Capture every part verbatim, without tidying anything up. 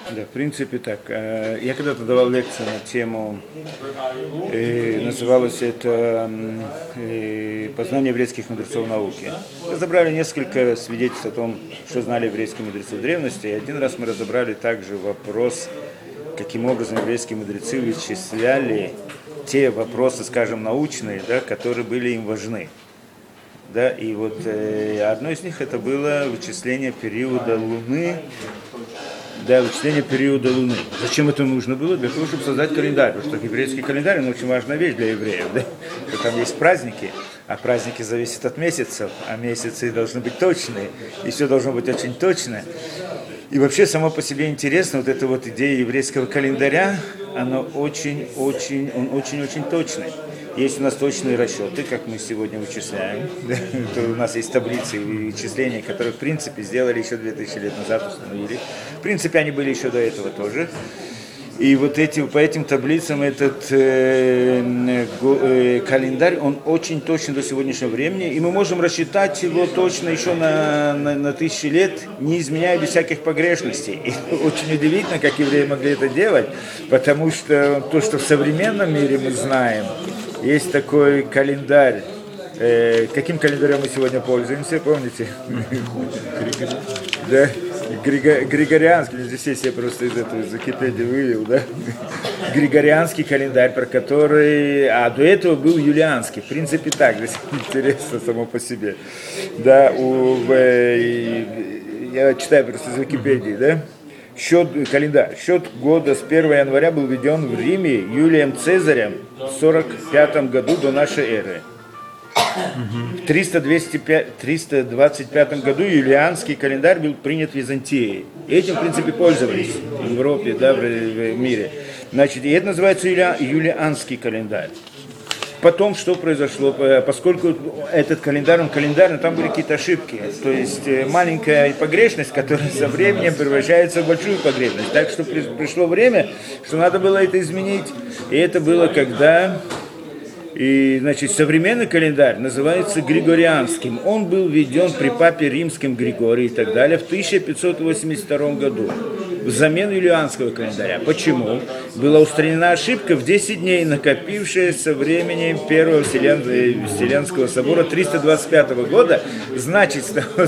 Да, в принципе так. Я когда-то давал лекцию на тему, э, называлось это э, «Познание еврейских мудрецов науки». Разобрали несколько свидетельств о том, что знали еврейские мудрецы в древности. И один раз мы разобрали также вопрос, каким образом еврейские мудрецы вычисляли те вопросы, скажем, научные, да, которые были им важны. Да, и вот э, одно из них это было вычисление периода Луны. Да, вычисление периода Луны. Зачем это нужно было? Для того, чтобы создать календарь. Потому что еврейский календарь, он очень важная вещь для евреев. Да? Что там есть праздники, а праздники зависят от месяцев, а месяцы должны быть точные, и все должно быть очень точно. И вообще, само по себе интересно, вот эта вот идея еврейского календаря, она очень-очень, он очень-очень точный. Есть у нас точные расчеты, как мы сегодня вычисляем. То у нас есть таблицы вычисления, которые, в принципе, сделали еще две тысячи лет назад, установили. В принципе, они были еще до этого тоже. И вот эти, по этим таблицам этот э, э, календарь, он очень точен до сегодняшнего времени. И мы можем рассчитать его точно еще на, на, на тысячи лет, не изменяя без всяких погрешностей. И очень удивительно, как евреи могли это делать, потому что то, что в современном мире мы знаем, есть такой календарь. Э, каким календарем мы сегодня пользуемся, помните? Да, Григорианский, здесь есть, я просто из этого, из Википедии вывел, да? Григорианский календарь, про который, а до этого был юлианский, в принципе так, здесь интересно само по себе. Да, у, э, я читаю просто из Википедии, да? Счет, календарь. Счет года с первого января был введен в Риме Юлием Цезарем в сорок пятом году до нашей эры. В триста двадцать пятом году юлианский календарь был принят в Византии. И этим, в принципе, пользовались в Европе, да, в, в мире. Значит, и это называется юли, юлианский календарь. Потом что произошло? Поскольку этот календарь, он календарь, но там были какие-то ошибки. То есть маленькая погрешность, которая со временем превращается в большую погрешность. Так что пришло время, что надо было это изменить. И это было когда... И, значит, современный календарь называется Григорианским. Он был введен при папе римском Григории и так далее в тысяча пятьсот восемьдесят втором году взамен юлианского календаря. Почему? Была устранена ошибка в десять дней, накопившаяся со временем Первого Вселенского собора триста двадцать пятого года. Значит,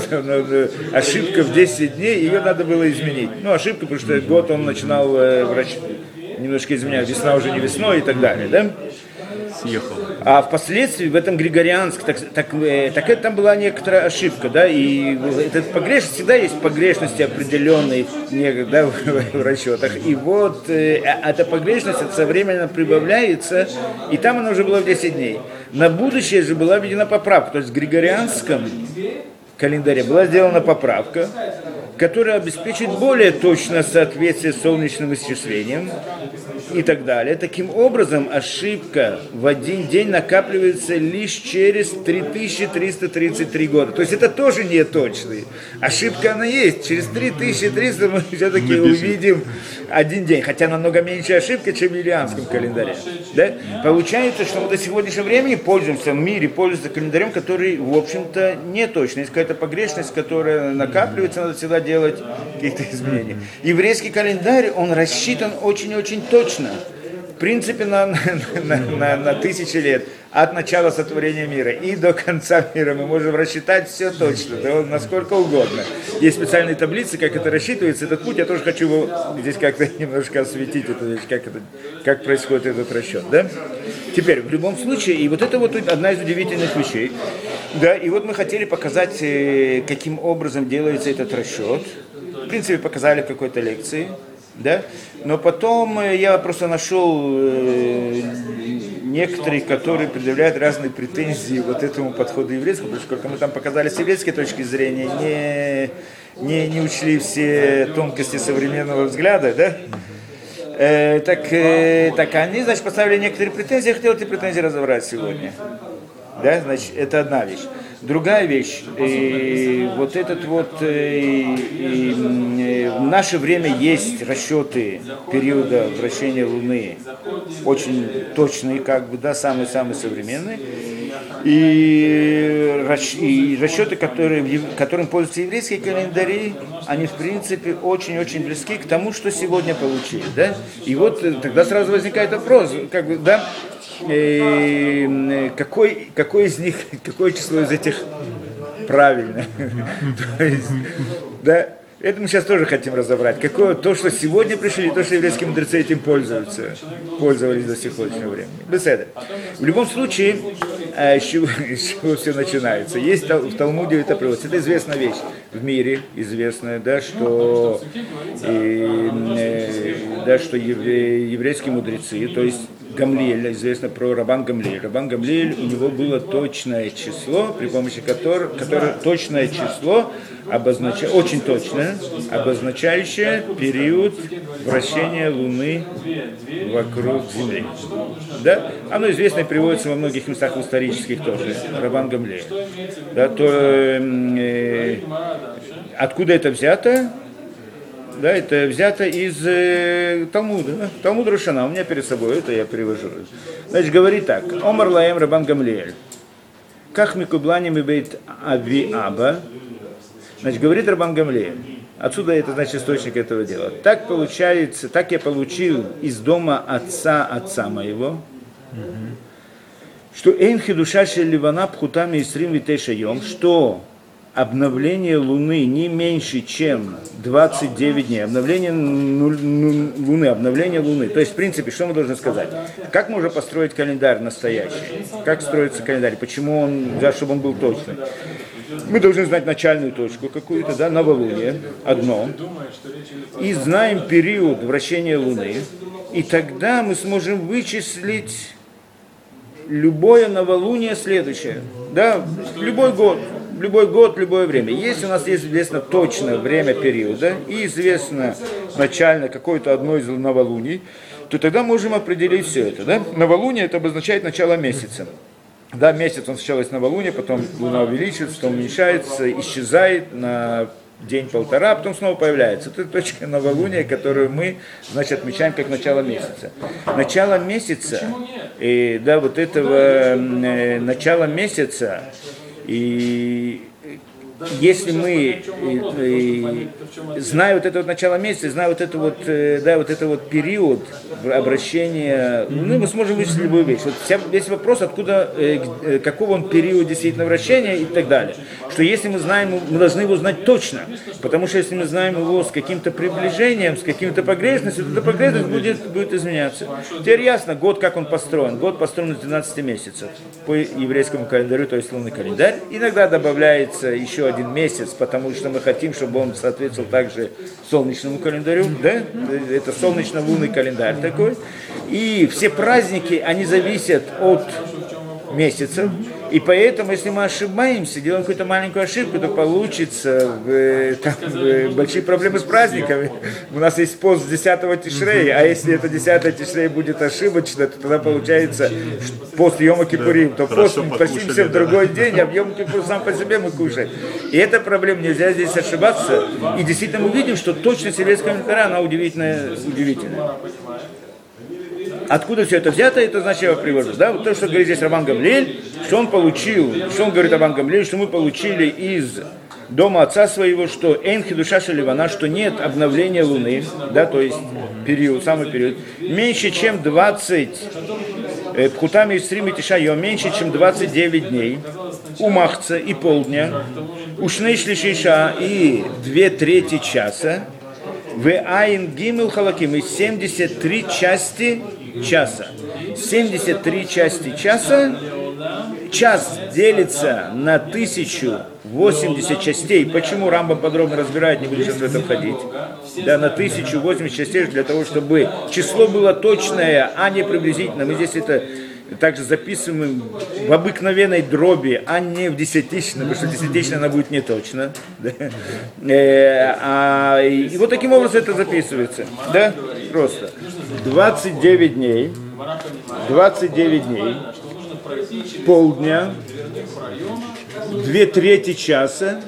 ошибка в десять дней, ее надо было изменить. Ну, ошибка, потому что год он начинал врач... немножко изменять, весна уже не весной и так далее, да? Съехал. А впоследствии в этом Григорианске, так, так, э, так это там была некоторая ошибка, да, и эта погрешность, всегда есть погрешности определенные да, в, в расчетах, и вот э, эта погрешность со временем прибавляется, и там она уже была в десять дней. На будущее же была введена поправка, то есть в Григорианском календаре была сделана поправка, которая обеспечит более точное соответствие с солнечным исчислением и так далее. Таким образом, ошибка в один день накапливается лишь через три тысячи триста тридцать три года. То есть это тоже не точный. Ошибка она есть. Через три тысячи триста мы все-таки увидим один день. Хотя намного меньше ошибка, чем в юлианском календаре. Да? Получается, что мы до сегодняшнего времени пользуемся, в мире пользуемся календарем, который, в общем-то, не точный. Есть какая-то погрешность, которая накапливается, надо всегда делать какие-то изменения. Еврейский календарь, он рассчитан очень-очень точно. В принципе, на, на, на, на тысячи лет. От начала сотворения мира и до конца мира мы можем рассчитать все точно, да, насколько угодно. Есть специальные таблицы, как это рассчитывается. Этот путь, я тоже хочу его здесь как-то немножко осветить, эту вещь, как, это, как происходит этот расчет. Да? Теперь, в любом случае, и вот это вот одна из удивительных вещей. Да, и вот мы хотели показать, каким образом делается этот расчет. В принципе, показали в какой-то лекции. Да? Но потом я просто нашел э, некоторые, которые предъявляют разные претензии вот этому подходу еврейскому, поскольку мы там показали с еврейской точки зрения, не, не, не учли все тонкости современного взгляда, да? Э, так, э, так они, значит, поставили некоторые претензии, я хотел эти претензии разобрать сегодня. Да, значит, это одна вещь. Другая вещь, и вот этот вот, и, и, и, в наше время есть расчеты периода вращения Луны, очень точные, как бы, да, самые-самые современные. И, и расчеты, которые, которым пользуются еврейские календари, они, в принципе, очень-очень близки к тому, что сегодня получили. Да? И вот тогда сразу возникает вопрос, как бы, да, э, какой, какой из них, какое число из этих правильно? То есть, да, это мы сейчас тоже хотим разобрать. Какое то, что сегодня пришли, и то, что еврейские мудрецы этим пользуются, пользовались до сегодняшнего времени. Беседа. В любом случае, с чего, с чего все начинается? Есть в Талмуде это приводится. Это известная вещь в мире, известная, да, что, и, да, что евре, еврейские мудрецы, то есть Гамлиэль, известно про Рабан Гамлиэль. Рабан Гамлиэль, у него было точное число, при помощи которого, которое точное число обозначает, очень точное, обозначающее период вращения Луны вокруг Земли. Да? Оно известно и приводится во многих местах исторических тоже. Рабан Гамлиэль. Да, то, э, откуда это взято? Да, это взято из э, Талмуда, да? Талмуд Рошана, у меня перед собой, это я привожу. Значит, говорит так, Омар Лаэм Рабан Гамлиэль, как микублани мибейт ави аба, значит, говорит Рабан Гамлиэль, отсюда это, значит, источник этого дела. Так получается, так я получил из дома отца отца моего, что эйнхи душа шелливана пхутами и срим витейша йом, что обновление Луны не меньше, чем двадцать девять дней. Обновление Луны, обновление Луны. То есть, в принципе, что мы должны сказать? Как можно построить календарь настоящий? Как строится календарь? Почему он, да, чтобы он был точный? Мы должны знать начальную точку какую-то, да, новолуние, одно. И знаем период вращения Луны. И тогда мы сможем вычислить любое новолуние следующее. Да, любой год. Любой год, любое время. Если у нас есть известно точное время периода и известно начально какое-то одно из новолуний, то тогда можем определить все это. Да? Новолуние это обозначает начало месяца. Да, месяц он сначала есть новолуние, потом луна увеличивается, потом уменьшается, исчезает на день-полтора, потом снова появляется. Это точка новолуния, которую мы, значит, отмечаем как начало месяца. Начало месяца, и, да, вот этого э, начала месяца, и если мы, и, и, зная вот это вот начало месяца, зная вот это вот, да, вот это вот период обращения Луны, мы сможем вычислить любую вещь. Вот вся, весь вопрос, откуда, э, какого он период действительно вращения и так далее. Что если мы знаем, мы должны его знать точно, потому что если мы знаем его с каким-то приближением, с каким-то погрешностью, то эта погрешность будет, будет изменяться. Теперь ясно, год как он построен. Год построен из двенадцати месяцев по еврейскому календарю, то есть лунный календарь. Иногда добавляется еще один месяц, потому что мы хотим, чтобы он соответствовал также солнечному календарю, да? Это солнечно-лунный календарь такой. И все праздники, они зависят от месяцев. И поэтому, если мы ошибаемся, делаем какую-то маленькую ошибку, то получится э, там, э, большие проблемы с праздниками. У нас есть пост десятого Тишрей, а если это десятое Тишрей будет ошибочно, то тогда получается пост Йома Кипурим. То пост мы постимся в другой день, а в Йом Кипур сам по себе мы кушаем. И эта проблема, нельзя здесь ошибаться. И действительно мы видим, что точность еврейского календаря, она удивительная, удивительная. Откуда все это взято, это значит, я его привожу. Да? Вот то, что говорит здесь Рабан Гамлиэль, что он получил, что он говорит Рабан Гамлиэль, что мы получили из дома отца своего, что эйнхи душа шеливана, что нет обновления Луны, да, то есть период, самый период, меньше, чем двадцать, пхутами и стрими тишайо, меньше, чем двадцать девять дней, у махца и полдня, у шнейшлишиша и две трети часа, в айн гимел халаким и семьдесят три части часа. семьдесят три части часа. Час делится на тысячу восемьдесят частей. Почему Рамбам подробно разбирает, не буду сейчас в этом ходить. Да, на тысячу восемьдесят частей для того, чтобы число было точное, а не приблизительное. Мы здесь это также записываем в обыкновенной дроби, а не в десятичной, потому что десятичная она будет не точно. Да? Э, а, и вот таким образом это записывается. Да? Просто. двадцать девять дней. двадцать девять дней. Полдня. Две трети часа.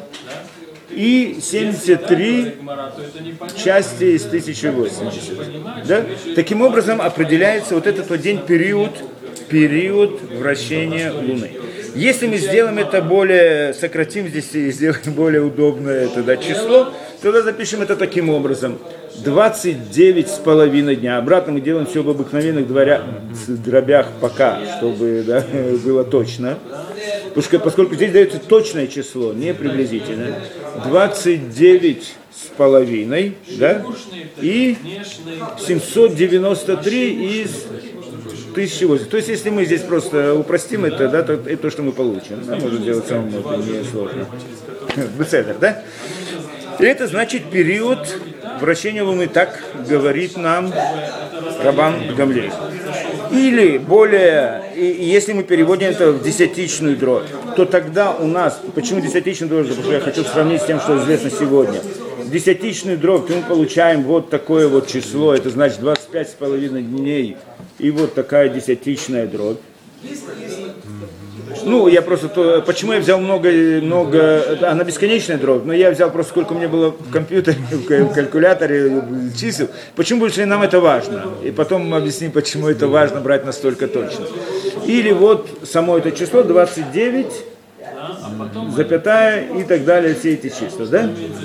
И семьдесят три части из тысячи восемьдесят. Да? Таким образом определяется вот этот вот день, период, период вращения Луны. Если мы сделаем это более, сократим здесь и сделаем более удобное тогда число, тогда запишем это таким образом. двадцать девять с половиной дня. Обратно мы делаем все в обыкновенных дворя, дробях пока, чтобы да, было точно. Потому что, поскольку здесь дается точное число, не приблизительное. двадцать девять с половиной, да, и семьсот девяносто три из тысяча восемь. То есть, если мы здесь просто упростим это, да, то это то, что мы получим. Да, можно сделать самому, это не сложно. Бецедер, да? И это значит период вращения Луны, так говорит нам Рабан Гамлиэль. Или более, и, и если мы переводим это в десятичную дробь, то тогда у нас, почему десятичную дробь, потому что я хочу сравнить с тем, что известно сегодня. Десятичную дробь мы получаем вот такое вот число, это значит двадцать пять с половиной дней, и вот такая десятичная дробь. Ну, я просто, то, почему я взял много, много, она бесконечная дробь, но я взял просто сколько у меня было в компьютере, в калькуляторе чисел. Почему больше нам это важно? И потом объясним, почему это важно брать настолько точно. Или вот само это число двадцать девять, запятая и так далее, все эти числа, да?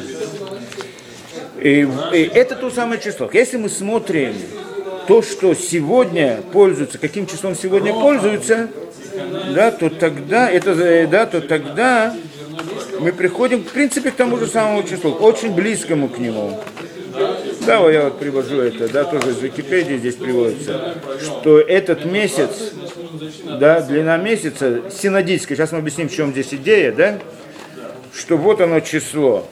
И, и это то самое число. Если мы смотрим то, что сегодня пользуются, каким числом сегодня пользуются, да, то тогда, это, да, то тогда мы приходим, в принципе, к тому же самому числу, очень близкому к нему. Да, вот я вот привожу это, да, тоже из Википедии здесь приводится, что этот месяц, да, длина месяца синодическая, сейчас мы объясним, в чем здесь идея, да, что вот оно число,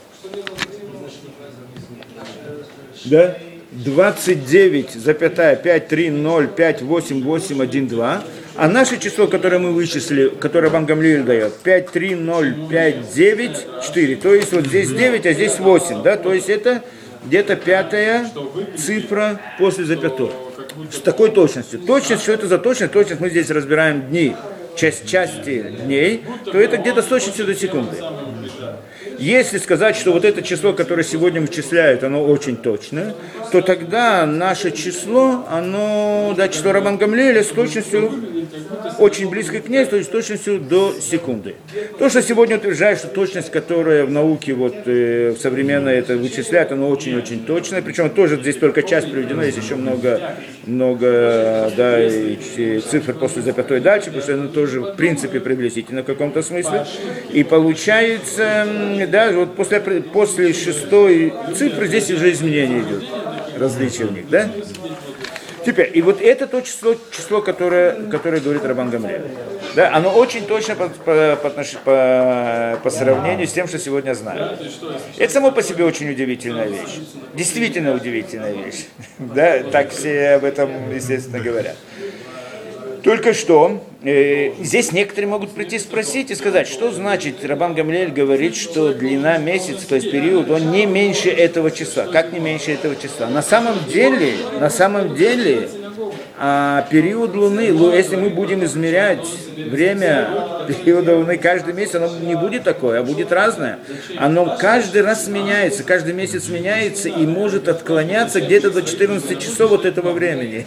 да, двадцать девять, пять три ноль пять восемь восемь один два, а наше число, которое мы вычислили, которое Рабан Гамлиэль дает, пять три ноль пять девять четыре, то есть вот здесь девять, а здесь восемь, да, то есть это где-то пятая цифра после запятой. С такой точностью. Точность, что это за точность? Точность, мы здесь разбираем дни, часть части дней, то это где-то с точностью до секунды. Если сказать, что вот это число, которое сегодня вычисляют, оно очень точное, то тогда наше число, оно, да, число Рабан Гамлиэля с точностью очень близко к ней, то есть с точностью до секунды. То, что сегодня утверждает, что точность, которая в науке вот, э, в современной это вычисляет, она очень-очень точная, причем тоже здесь только часть приведена, есть еще много, много да, и цифр после запятой дальше, потому что она тоже в принципе приблизительно в каком-то смысле. И получается, да, вот после, после шестой цифры здесь уже изменения идут, различия в них, да? Теперь, и вот это то число, число которое, которое говорит Рабан Гамлиэль. Да, оно очень точно по, по, по, по, по сравнению с тем, что сегодня знаю. Это само по себе очень удивительная вещь. Действительно удивительная вещь. Да, так все об этом, естественно, говорят. Только что, э, здесь некоторые могут прийти спросить и сказать, что значит Рабан Гамлиэль говорит, что длина месяца, то есть период, он не меньше этого числа. Как не меньше этого числа? На самом деле, на самом деле, а, период Луны, если мы будем измерять время периода Луны каждый месяц, оно не будет такое, а будет разное. Оно каждый раз меняется, каждый месяц меняется и может отклоняться где-то до четырнадцати часов вот этого времени.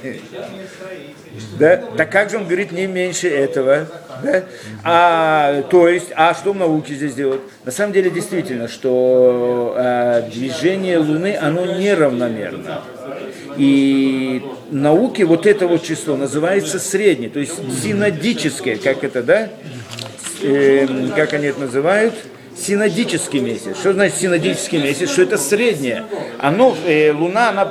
Да? Так как же он говорит не меньше этого? Да? А, то есть, а что в науке здесь делают? На самом деле действительно, что а, движение Луны, оно неравномерно. И в науке вот это вот число называется среднее, то есть синодическое, как это, да? Э, как они это называют? Синодический месяц. Что значит синодический месяц? Что это среднее. Оно, э, Луна, она...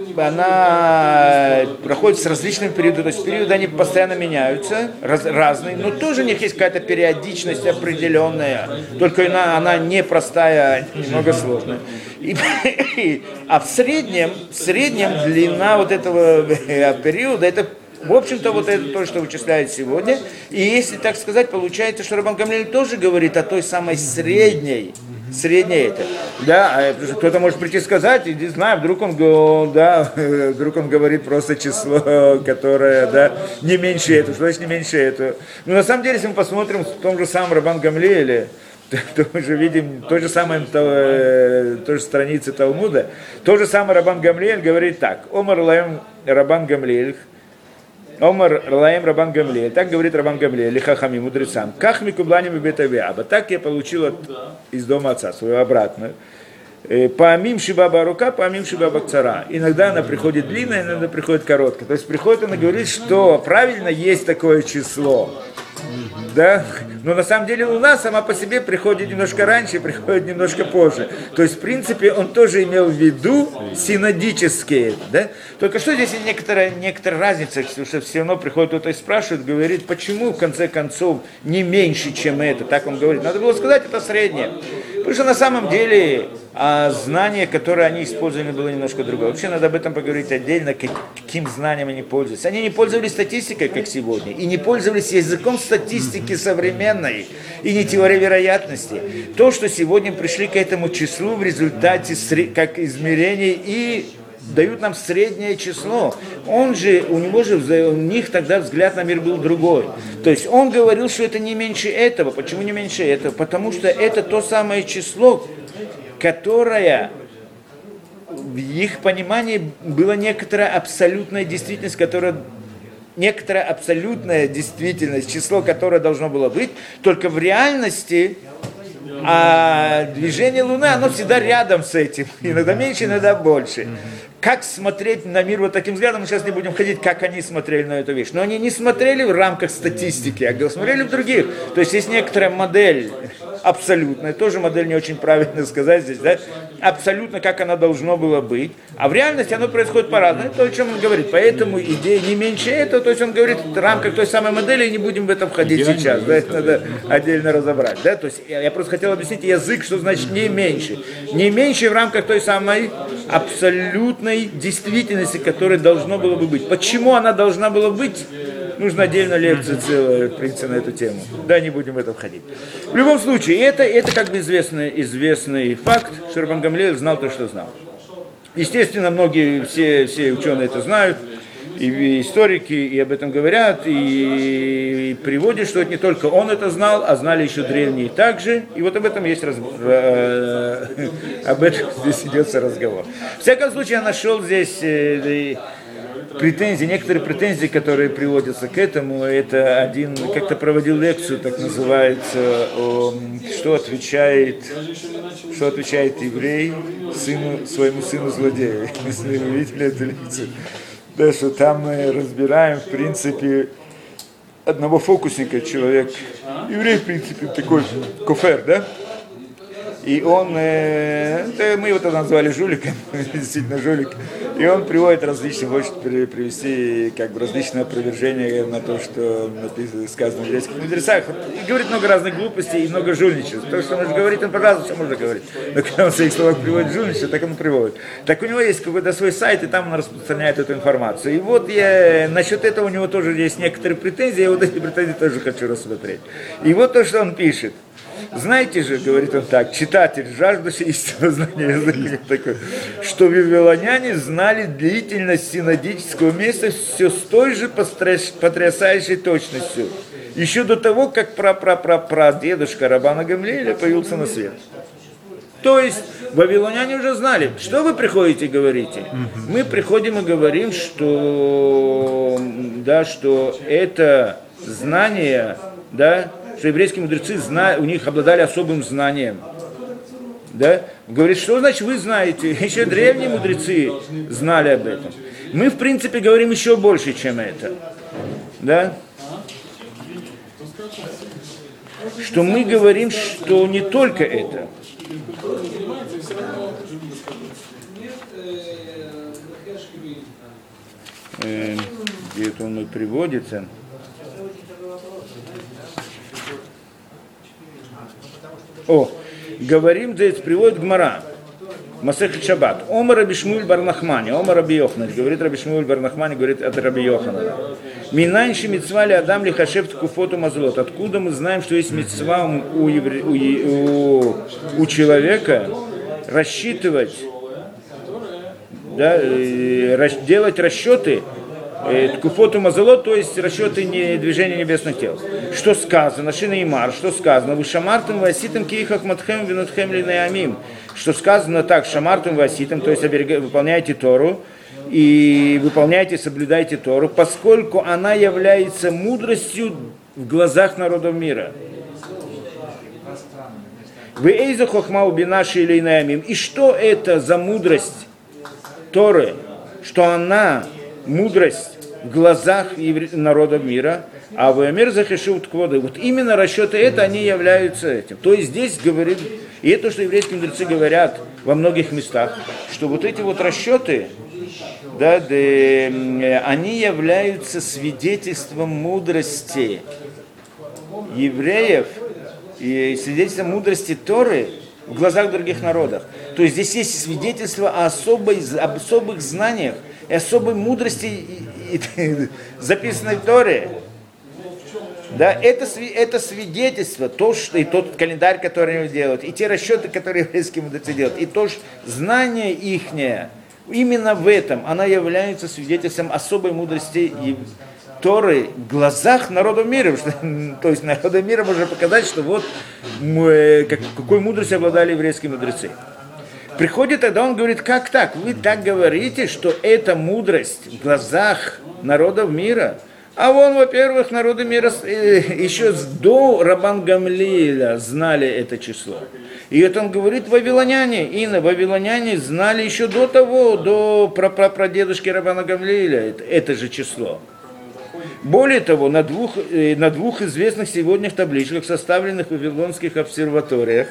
она проходит с различными периодами, то есть периоды они постоянно меняются, раз, разные, но тоже у них есть какая-то периодичность определенная, только она, она непростая, немного сложная. И, и, а в среднем, в среднем длина вот этого периода, это в общем-то вот это то, что вычисляют сегодня, и если так сказать, получается, что Рабан Гамлиэль тоже говорит о той самой средней, среднее это, да, кто-то может прийти и сказать, и не знаю, вдруг он, да, вдруг он говорит просто число, которое, да, не меньше этого, что значит не меньше этого. Но на самом деле, если мы посмотрим в том же самом Рабан Гамлиэле, то, то мы же видим то же самое, то, то же страницы Талмуда, то же самое Рабан Гамлиэль говорит так, Омар лаем Рабан Гамлиэль, Омар Лаем Рабан Гамлиэль. Так говорит Рабан Гамлиэль, лихахами, мудрецам. Ках микубланим и бетавиаба. Так я получил от, из дома отца свою обратную. Паамим шибаба рука, паамим шибаба кцара. Иногда она приходит длинная, иногда приходит короткая. То есть приходит она говорит, что правильно есть такое число. Да? Но на самом деле Луна сама по себе приходит немножко раньше, приходит немножко позже. То есть, в принципе, он тоже имел в виду синодические. Да? Только что здесь некоторая, некоторая разница, что все равно приходит кто-то и спрашивает, говорит, почему, в конце концов, не меньше, чем это. Так он говорит. Надо было сказать, это среднее. Потому что на самом деле а знание, которое они использовали, было немножко другое. Вообще надо об этом поговорить отдельно, каким знанием они пользуются. Они не пользовались статистикой, как сегодня, и не пользовались языком статистики современной, и не теорией вероятности. То, что сегодня пришли к этому числу в результате как измерений и дают нам среднее число. Он же, у него же, у них тогда взгляд на мир был другой. То есть он говорил, что это не меньше этого. Почему не меньше этого? Потому что это то самое число, которое в их понимании была некоторая абсолютная действительность, которая некоторая абсолютная действительность, число, которое должно было быть, только в реальности, а движение Луны, оно всегда рядом с этим, иногда меньше, иногда больше. Как смотреть на мир вот таким взглядом, мы сейчас не будем ходить, как они смотрели на эту вещь. Но они не смотрели в рамках статистики, а смотрели в других. То есть есть некоторая модель абсолютная, тоже модель не очень правильно сказать здесь, да? Абсолютно как она должно было быть. А в реальности оно происходит по-разному. Это то, о чем он говорит. Поэтому идея не меньше этого, то есть он говорит в рамках той самой модели, и не будем в этом входить идеально сейчас. Да? Это надо отдельно разобрать. Да? То есть я просто хотел объяснить язык, что значит не меньше. Не меньше в рамках той самой абсолютной действительности, которая должно было бы быть. Почему она должна была быть? Нужно отдельно лекцию целую, в принципе, на эту тему. Да, не будем в это входить. В любом случае, это, это как бы известный, известный факт, что Рабан Гамлиэль знал то, что знал. Естественно, многие, все, все ученые это знают, и историки и об этом говорят, и, и приводят, что это не только он это знал, а знали еще древние также. И вот об этом есть раз, э, об этом здесь идется разговор. В всяком случае, я нашел здесь э, претензии, некоторые претензии, которые приводятся к этому. Это один как-то проводил лекцию, так называется, о, что отвечает, что отвечает еврей сыну, своему сыну злодею. Если вы видели эту лекцию. Да, что там мы разбираем, в принципе, одного фокусника, человек, еврей, в принципе, такой кофер, да? И он, э, да, мы его тогда назвали жуликом, действительно жулик, и он приводит различные, хочет привести как бы различные опровержения на то, что написано, сказано в еврейских мудрецах, и говорит много разных глупостей и много жульничеств. То, что он же говорит, он, пожалуйста, все можно говорить. Но когда он в своих словах приводит жульничество, так он приводит. Так у него есть какой-то свой сайт, и там он распространяет эту информацию. И вот я, насчет этого у него тоже есть некоторые претензии, я вот эти претензии тоже хочу рассмотреть. И вот то, что он пишет. Знаете же, говорит он так, читатель, жаждущий истинного знания языка, такой, что вавилоняне знали длительность синодического месяца все с той же потрясающей точностью, еще до того, как пра-пра-пра-пра-дедушка Рабана Гамлиэля появился на свет. То есть вавилоняне уже знали, что вы приходите и говорите. Мы приходим и говорим, что, да, что это знание, да, что еврейские мудрецы зна... у них обладали особым знанием. Да? Говорит, что значит вы знаете? Еще древние мудрецы знали об этом. Мы, в принципе, говорим еще больше, чем это. Да? Что мы говорим, что не только это. Э, где это он приводится? О, говорим, здесь приводит Гмара, Масехет Шаббат. Омар Раби Шмуэль бар Нахмани, Омар Раби Йоханан, говорит Раби Шмуэль бар Нахмани, говорит от Раби Йоханана. Минайши митцва ли Адам ли хашев ткуфоту мазлот. Откуда мы знаем, что есть митцва у, евре... у, у, у человека рассчитывать, да, делать расчеты, ткуфоту мазалот, то есть расчеты не, движения небесных тел. Что сказано? Шина Имар, что сказано? Вы шамартым васитым киихах матхем винутхем линеамим. Что сказано так, шамартым васитым, то есть оберег... выполняйте Тору, и выполняйте, соблюдайте Тору, поскольку она является мудростью в глазах народов мира. Вы эйза хохма убинаши или инаямим. И что это за мудрость Торы, что она мудрость в глазах народов мира, а в мир захешут кводы. Вот именно расчеты это, они являются этим. То есть здесь говорит, и это, что еврейские мудрецы говорят во многих местах, что вот эти вот расчеты, да, да, они являются свидетельством мудрости евреев и свидетельством мудрости Торы в глазах других народов. То есть здесь есть свидетельство о особой, об особых знаниях и особой мудрости, и, и, записанной в Торе. Да, это, это свидетельство, то, что, и тот календарь, который они делают, и те расчеты, которые еврейские мудрецы делают, и то, что знание ихнее, именно в этом, она является свидетельством особой мудрости Торы в глазах народов мира. Что, то есть народу мира можно показать, что вот мы, как, какой мудростью обладали еврейские мудрецы. Приходит тогда, он говорит, как так? Вы так говорите, что это мудрость в глазах народов мира? А вон, во-первых, народы мира еще до Рабан Гамлиэля знали это число. И это он говорит вавилоняне. И на вавилоняне знали еще до того, до прапрадедушки Рабана Гамлиэля это, это же число. Более того, на двух, на двух известных сегодня табличках, составленных в вавилонских обсерваториях,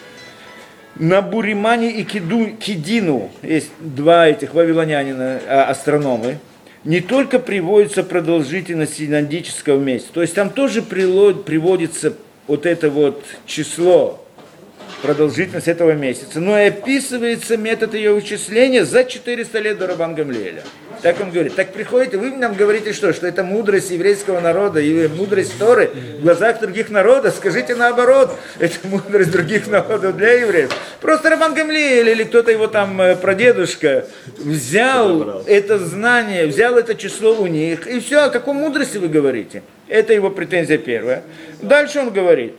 на Буримане и Киду, Кидину, есть два этих вавилонянина, астрономы, не только приводится продолжительность синодического месяца, то есть там тоже приводится вот это вот число, продолжительность этого месяца, но и описывается метод ее вычисления за четыреста лет до Рабан Гамлиэля. Так он говорит. Так приходите, вы нам говорите что? Что это мудрость еврейского народа и мудрость Торы в глазах других народов. Скажите наоборот, это мудрость других народов для евреев. Просто Рабан Гамлиэль или кто-то его там прадедушка взял это знание, взял это число у них, и все, о какой мудрости вы говорите? Это его претензия первая. Дальше он говорит.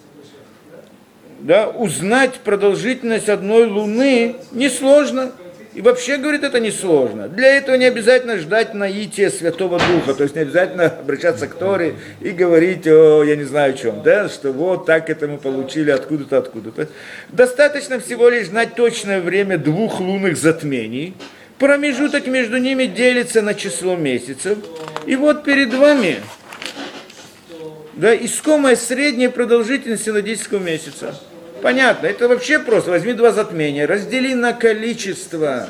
Да, узнать продолжительность одной луны несложно. И вообще, говорит, это несложно. Для этого не обязательно ждать наития Святого Духа. То есть не обязательно обращаться к Торе и говорить о, я не знаю, чем. Да, что вот так это мы получили откуда-то, откуда-то. Достаточно всего лишь знать точное время двух лунных затмений. Промежуток между ними делится на число месяцев. И вот перед вами... Да, искомая средняя продолжительность синодического месяца. Понятно, это вообще просто. Возьми два затмения, раздели на количество,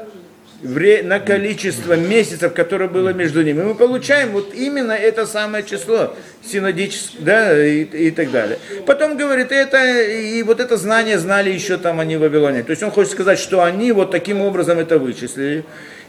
на количество месяцев, которое было между ними. И мы получаем вот именно это самое число, синодическое, да, и, и так далее. Потом говорит, это, и вот это знание знали еще там они в Вавилоне. То есть он хочет сказать, что они вот таким образом это вычислили.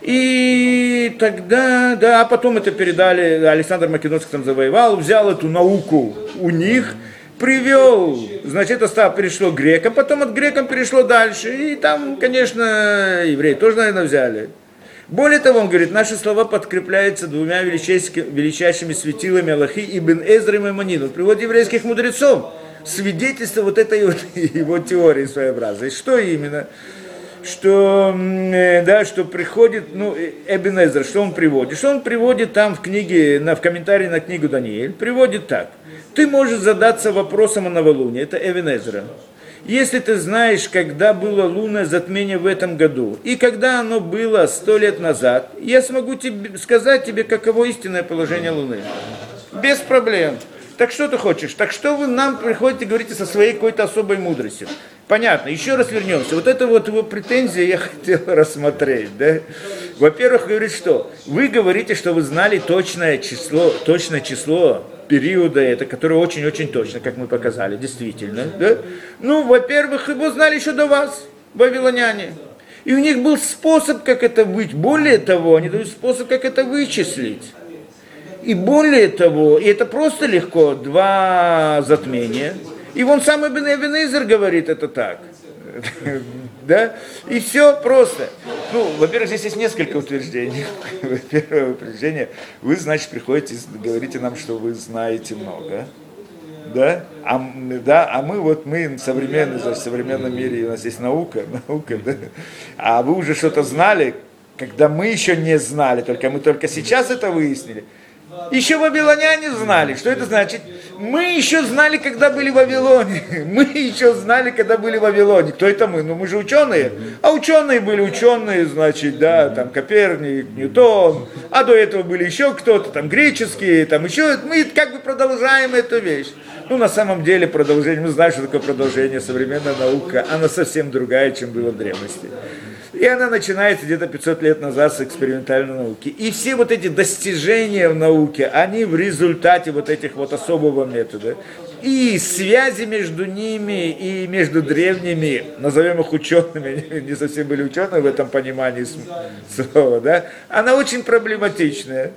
И тогда, да, а потом это передали, Александр Македонский там завоевал, взял эту науку у них, привел, значит, это стало, перешло к грекам, потом от грекам перешло дальше, и там, конечно, евреи тоже, наверное, взяли. Более того, он говорит, наши слова подкрепляются двумя величайшими, величайшими светилами Аллахи, Ибн Эзра и Маймонид. Он приводит еврейских мудрецов, свидетельство вот этой вот его теории своеобразной. Что именно? Что, да, что приходит, ну, Эбен Эзра, что он приводит? Что он приводит там в книге, на, в комментарии на книгу Даниэль, приводит так. Ты можешь задаться вопросом о новолунии, это Эбен Эзра. Если ты знаешь, когда было лунное затмение в этом году, и когда оно было сто лет назад, я смогу тебе, сказать тебе, каково истинное положение Луны. Без проблем. Так что ты хочешь? Так что вы нам приходите, говорите со своей какой-то особой мудростью? Понятно, еще раз вернемся. Вот это вот его претензия я хотел рассмотреть. Да? Во-первых, говорит, что вы говорите, что вы знали точное число, точное число периода, это, которое очень-очень точно, как мы показали, действительно. Да? Ну, во-первых, его знали еще до вас, вавилоняне. И у них был способ, как это вычислить. Более того, они дают способ, как это вычислить. И более того, и это просто легко, два затмения. И вон сам Ибн Эзра говорит это так. Да? И все просто. Ну, во-первых, здесь есть несколько утверждений. Первое утверждение, вы, значит, приходите, говорите нам, что вы знаете много. Да? А, да? а мы вот, мы современные, в современном мире, у нас есть наука, наука, да? А вы уже что-то знали, когда мы еще не знали, только мы только сейчас это выяснили. Еще вавилоняне знали. Что это значит? Мы еще знали, когда были в Вавилоне. Мы еще знали, когда были в Вавилоне. Кто это мы? Ну мы же ученые. А ученые были ученые, значит, да, там Коперник, Ньютон. А до этого были еще кто-то, там греческие, там еще. Мы как бы продолжаем эту вещь. Ну, на самом деле, продолжение, мы знаем, что такое продолжение, современная наука, она совсем другая, чем было в древности. И она начинается где-то пятьсот лет назад с экспериментальной науки. И все вот эти достижения в науке, они в результате вот этих вот особого метода. И связи между ними и между древними, назовем их учеными, не совсем были ученые в этом понимании слова, да, она очень проблематичная.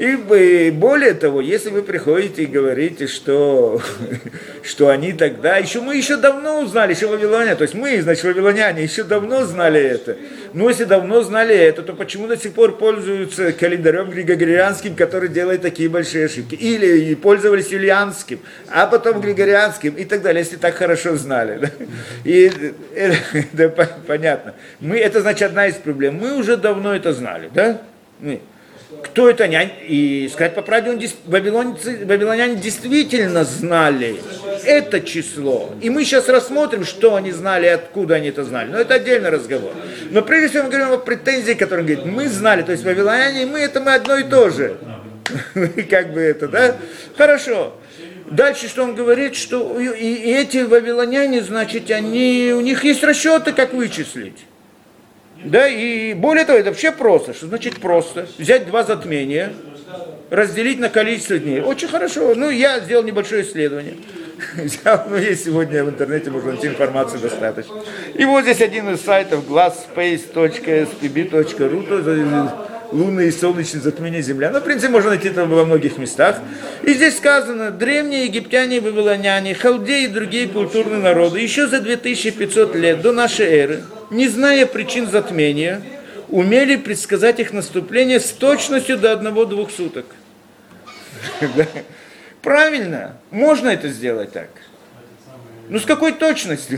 И более того, если вы приходите и говорите, что, что они тогда, еще мы еще давно узнали, еще вавилоняне, то есть мы, значит, вавилоняне, еще давно знали это. Но если давно знали это, то почему до сих пор пользуются календарем григорианским, который делает такие большие ошибки? Или пользовались юлианским, а потом григорианским и так далее, если так хорошо знали. Да? И это, это понятно. Мы, это значит одна из проблем. Мы уже давно это знали, да? Мы. Кто это нянь? И сказать по правде, вавилоняне действительно знали это число. И мы сейчас рассмотрим, что они знали и откуда они это знали. Но это отдельный разговор. Но прежде всего мы говорим о претензии, которые говорит, мы знали, то есть вавилоняне и мы, это мы одно и то же. Как бы это, да? Хорошо. Дальше, что он говорит, что и, и эти вавилоняне, значит, они, у них есть расчеты, как вычислить. Да, и более того, это вообще просто. Что значит просто? Взять два затмения, разделить на количество дней. Очень хорошо. Ну, я сделал небольшое исследование. Ну, есть сегодня в интернете, можно найти информацию достаточно. И вот здесь один из сайтов глаз спейс точка эс пи би точка ру, лунные и солнечные затмения Земля. Ну, в принципе, можно найти это во многих местах. И здесь сказано, древние египтяне и вавилоняне, халдеи и другие культурные народы еще за две тысячи пятьсот лет до нашей эры, не зная причин затмения, умели предсказать их наступление с точностью до одного-двух суток. Правильно, можно это сделать так. Но с какой точностью?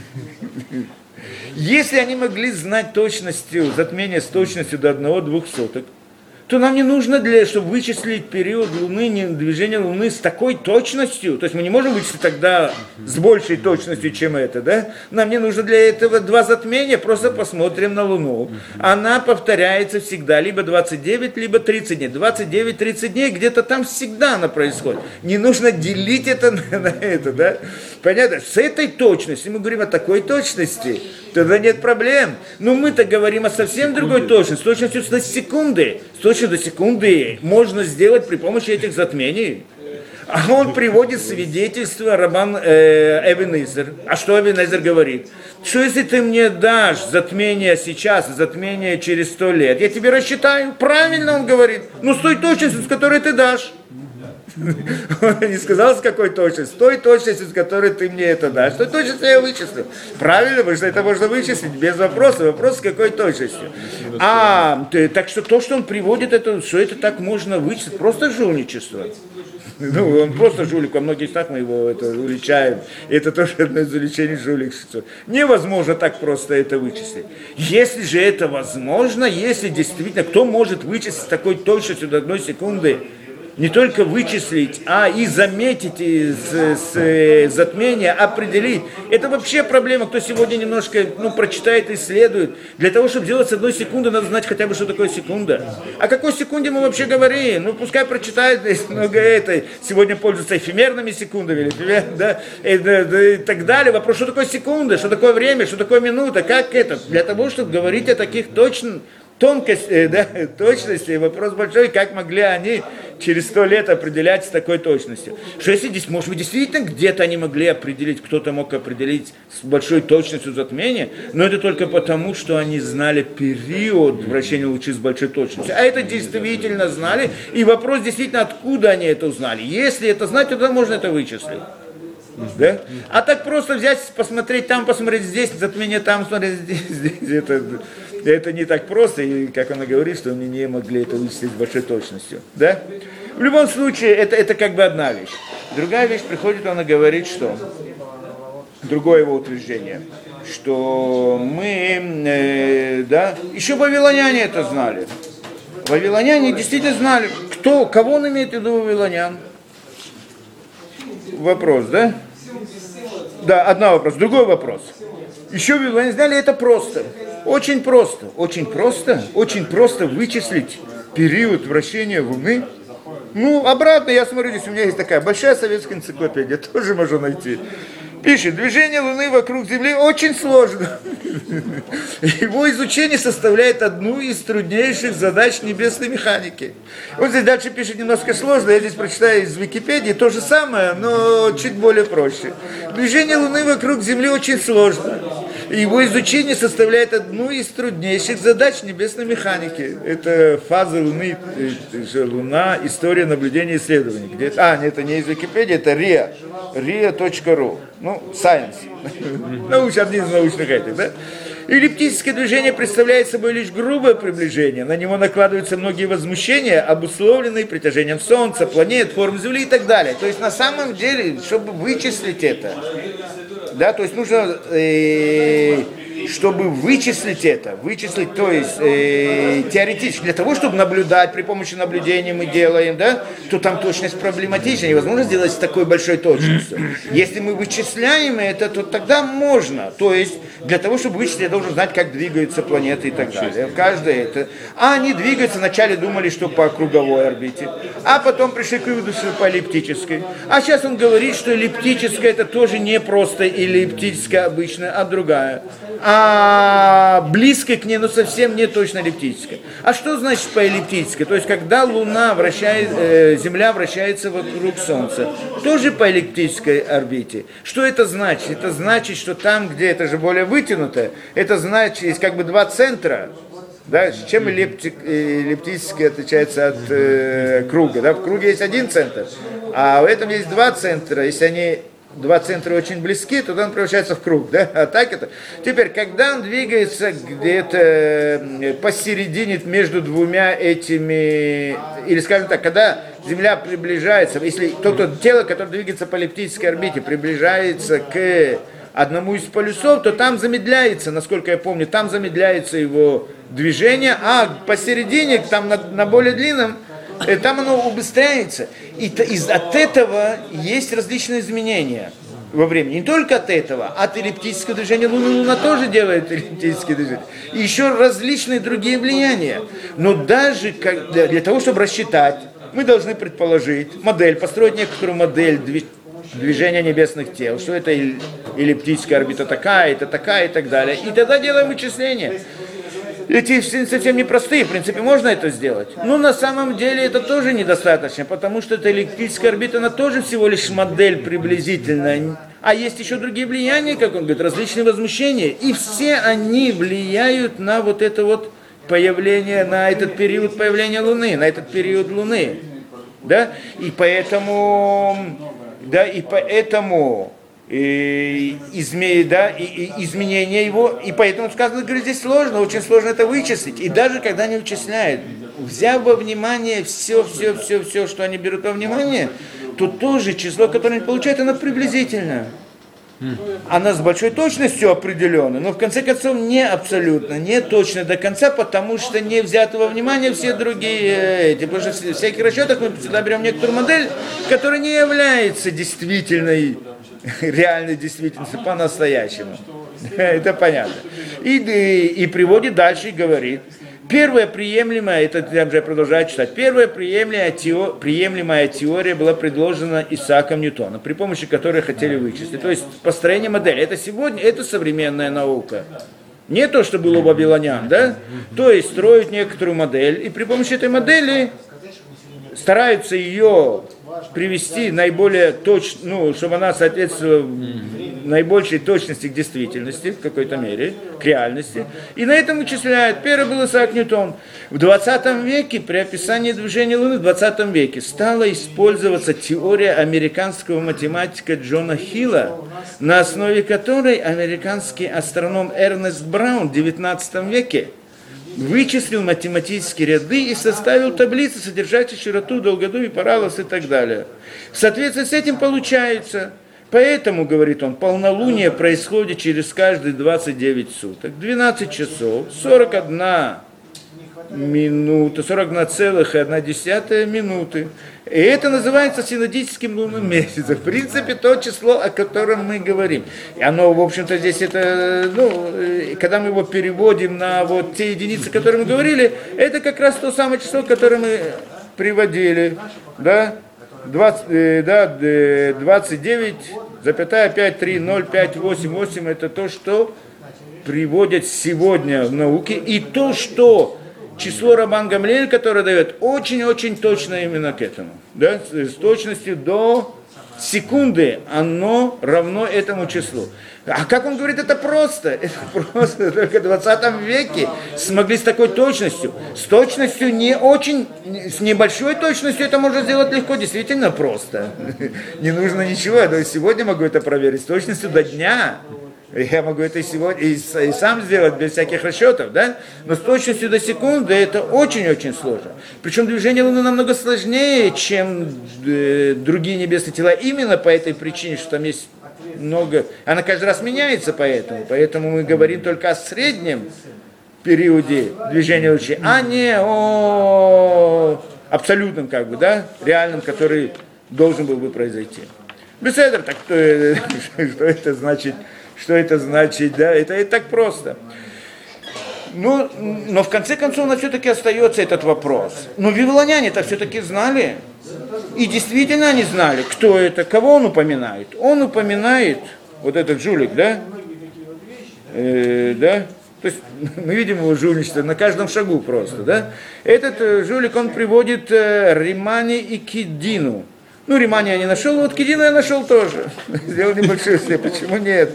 Если они могли знать точностью, затмение с точностью до одного-двух суток, то нам не нужно, для, чтобы вычислить период Луны, движение Луны с такой точностью, то есть мы не можем вычислить тогда с большей точностью, чем это, да? Нам не нужно для этого два затмения, просто посмотрим на Луну. Она повторяется всегда, либо двадцать девять, либо тридцать дней. двадцать девять тридцать дней, где-то там всегда она происходит. Не нужно делить это на, на это, да? Понятно? С этой точностью, мы говорим о такой точности, тогда нет проблем. Но мы-то говорим о совсем другой точности, с точностью до секунды. С точностью до секунды можно сделать при помощи этих затмений. А он приводит свидетельство Рабан э, Эбен Изер. А что Эбен Изер говорит? Что если ты мне дашь затмение сейчас, затмение через сто лет, я тебе рассчитаю. Правильно он говорит. Ну с той точностью, с которой ты дашь. Он не сказал, с какой точностью, с той точностью, с которой ты мне это дашь, с той точностью я вычислю. Правильно, потому что это можно вычислить без вопроса, вопрос с какой точностью. А, так что то, что он приводит, это, что это так можно вычислить, просто жульничество. Ну, он просто жулик, во многих местах мы его это уличаем. Это тоже одно из уличений жуликства. Невозможно так просто это вычислить. Если же это возможно, если действительно, кто может вычислить с такой точностью до одной секунды, не только вычислить, а и заметить из, с затмения, определить. Это вообще проблема, кто сегодня немножко ну, прочитает, исследует. Для того, чтобы сделать с одной секунды, надо знать хотя бы, что такое секунда. О какой секунде мы вообще говорим? Ну, пускай прочитает, есть много это. Сегодня пользуются эфемерными секундами, эфемер, да, и, да, да, и так далее. Вопрос, что такое секунда, что такое время, что такое минута, как это? Для того, чтобы говорить о таких точно... Тонкости, да, точности, вопрос большой, как могли они через сто лет определять с такой точностью. Что если здесь, может быть, действительно где-то они могли определить, кто-то мог определить с большой точностью затмения, но это только потому, что они знали период вращения лучей с большой точностью. А это действительно знали, и вопрос действительно, откуда они это узнали. Если это знать, тогда можно это вычислить. Да? А так просто взять, посмотреть там, посмотреть здесь, затмение там, смотреть здесь, здесь, это, это не так просто, и как она говорит, что они не могли это вычислить с большой точностью. Да? В любом случае, это, это как бы одна вещь. Другая вещь приходит, она говорит, что другое его утверждение, что мы, э, да, еще вавилоняне это знали. Вавилоняне действительно знали, кто, кого он имеет в виду вавилонян. Вопрос, да? Да, один вопрос. Другой вопрос. Еще вавилоняне знали, это просто. Очень просто. Очень просто. Очень просто вычислить период вращения Луны. Ну, обратно, я смотрю, здесь у меня есть такая большая советская энциклопедия, тоже можно найти. Пишет, движение Луны вокруг Земли очень сложно. Его изучение составляет одну из труднейших задач небесной механики. Он здесь дальше пишет немножко сложно, я здесь прочитаю из Википедии то же самое, но чуть более проще. Движение Луны вокруг Земли очень сложно. Его изучение составляет одну из труднейших задач небесной механики. Это фаза Луны, Луна, история наблюдения и исследований. Где, а, нет, это не из Википедии, это риа, риа точка ру. Ну, Science. Науч, один из научных этих, да? Эллиптическое движение представляет собой лишь грубое приближение. На него накладываются многие возмущения, обусловленные притяжением Солнца, планет, форм Земли и так далее. То есть, на самом деле, чтобы вычислить это, да, то есть нужно, э, чтобы вычислить это, вычислить, то есть э, теоретически, для того, чтобы наблюдать, при помощи наблюдения мы делаем, да, то там точность проблематична, невозможно сделать с такой большой точностью. Если мы вычисляем это, то тогда можно, то есть для того, чтобы вычислить, я должен знать, как двигаются планеты и так далее. Каждое это. А они двигаются, вначале думали, что по круговой орбите, а потом пришли к выводу, что по эллиптической. А сейчас он говорит, что эллиптическая это тоже не просто эллиптическая обычная, а другая. А близкая к ней, но совсем не точно эллиптическая. А что значит по эллиптической? То есть, когда Луна вращает, э, Земля вращается вокруг Солнца, тоже по эллиптической орбите. Что это значит? Это значит, что там, где это же более вытянутое, это значит, есть как бы два центра. Да, чем эллиптик, эллиптический отличается от э, круга? Да? В круге есть один центр, а в этом есть два центра. Если они два центра очень близки, то он превращается в круг. Да? А так это. Теперь, когда он двигается где-то посередине между двумя этими, или скажем так, когда Земля приближается, если то-то тело, которое двигается по эллиптической орбите, приближается к одному из полюсов, то там замедляется, насколько я помню, там замедляется его движение, а посередине, там на, на более длинном, там оно убыстряется. И то, из, от этого есть различные изменения во времени. Не только от этого, от эллиптического движения Луны. Луна тоже делает эллиптическое движение. И еще различные другие влияния. Но даже как, для, для того, чтобы рассчитать, мы должны предположить модель, построить некоторую модель движения небесных тел, что это эллиптическая орбита такая, это такая и так далее. И тогда делаем вычисления. Эти совсем непростые, в принципе, можно это сделать. Но на самом деле это тоже недостаточно, потому что эта эллиптическая орбита, она тоже всего лишь модель приблизительная. А есть еще другие влияния, как он говорит, различные возмущения. И все они влияют на вот это вот появление, на этот период появления Луны, на этот период Луны. Да? И поэтому... Да, и поэтому и, изме, да, и, и изменение его, и поэтому сказано, говорит, здесь сложно, очень сложно это вычислить. И даже когда они вычисляют, взяв во внимание все, все, все, все, что они берут во внимание, то тоже число, которое они получают, оно приблизительно. Она с большой точностью определена, но в конце концов не абсолютно, не точно до конца, потому что не взяты во внимание все другие эти. Потому что в всяких расчетах мы всегда берем некоторую модель, которая не является действительной, реальной действительностью по-настоящему. Это понятно. И, и, и приводит дальше и говорит. Первая приемлемая, это я уже продолжаю читать, первая приемлемая, теор, приемлемая теория была предложена Исааком Ньютоном, при помощи которой хотели вычислить. То есть построение модели. Это сегодня, это современная наука. Не то, что было у вавилонян, да? То есть строят некоторую модель, и при помощи этой модели стараются ее привести наиболее точно, ну, чтобы она соответствовала наибольшей точности к действительности, в какой-то мере, к реальности. И на этом вычисляют. Первый был Исаак Ньютон. В двадцатом веке, при описании движения Луны, в двадцатом веке стала использоваться теория американского математика Джона Хилла, на основе которой американский астроном Эрнест Браун в девятнадцатом веке вычислил математические ряды и составил таблицы, содержащие широту, долготу и параллакс и так далее. В соответствии с этим получается, Поэтому, говорит он, полнолуние происходит через каждые двадцать девять суток. двенадцать часов, сорок одна минута, сорок одна целых одна десятая минуты. И это называется синодическим лунным месяцем. В принципе, то число, о котором мы говорим. И оно, в общем-то, здесь это, ну, когда мы его переводим на вот те единицы, о которых мы говорили, это как раз то самое число, которое мы приводили, да, двадцать, э, да, двадцать девять, пять три ноль пять восемь восемь, это то, что приводят сегодня в науке, и то, что число Рабан Гамлиэль, которое дает, очень-очень точно именно к этому. Да? С точностью до секунды оно равно этому числу. А как он говорит, это просто. Это просто только в двадцатом веке смогли с такой точностью. С точностью не очень, с небольшой точностью это можно сделать легко, действительно просто. Не нужно ничего. Я сегодня могу это проверить. С точностью до дня. Я могу это и сегодня и, и сам сделать без всяких расчетов, да? Но с точностью до секунды это очень-очень сложно. Причем движение Луны намного сложнее, чем э, другие небесные тела, именно по этой причине, что там есть много... Она каждый раз меняется поэтому. Поэтому мы говорим только о среднем периоде движения лучей, а не о абсолютном, как бы, да, реальном, который должен был бы произойти. Беседер, так что, что это значит... Что это значит, да? Это, это так просто. Ну, но в конце концов у нас все-таки остается этот вопрос. Но вавилоняне-то все-таки знали. И действительно они знали, кто это, кого он упоминает. Он упоминает, вот этот жулик, да? Э, да? То есть мы видим его жульничество на каждом шагу просто, да? Этот э, жулик, он приводит э, Римани и Кидину. Ну, Римани я не нашел, вот Кидину я нашел тоже. Сделал небольшой след, почему нет?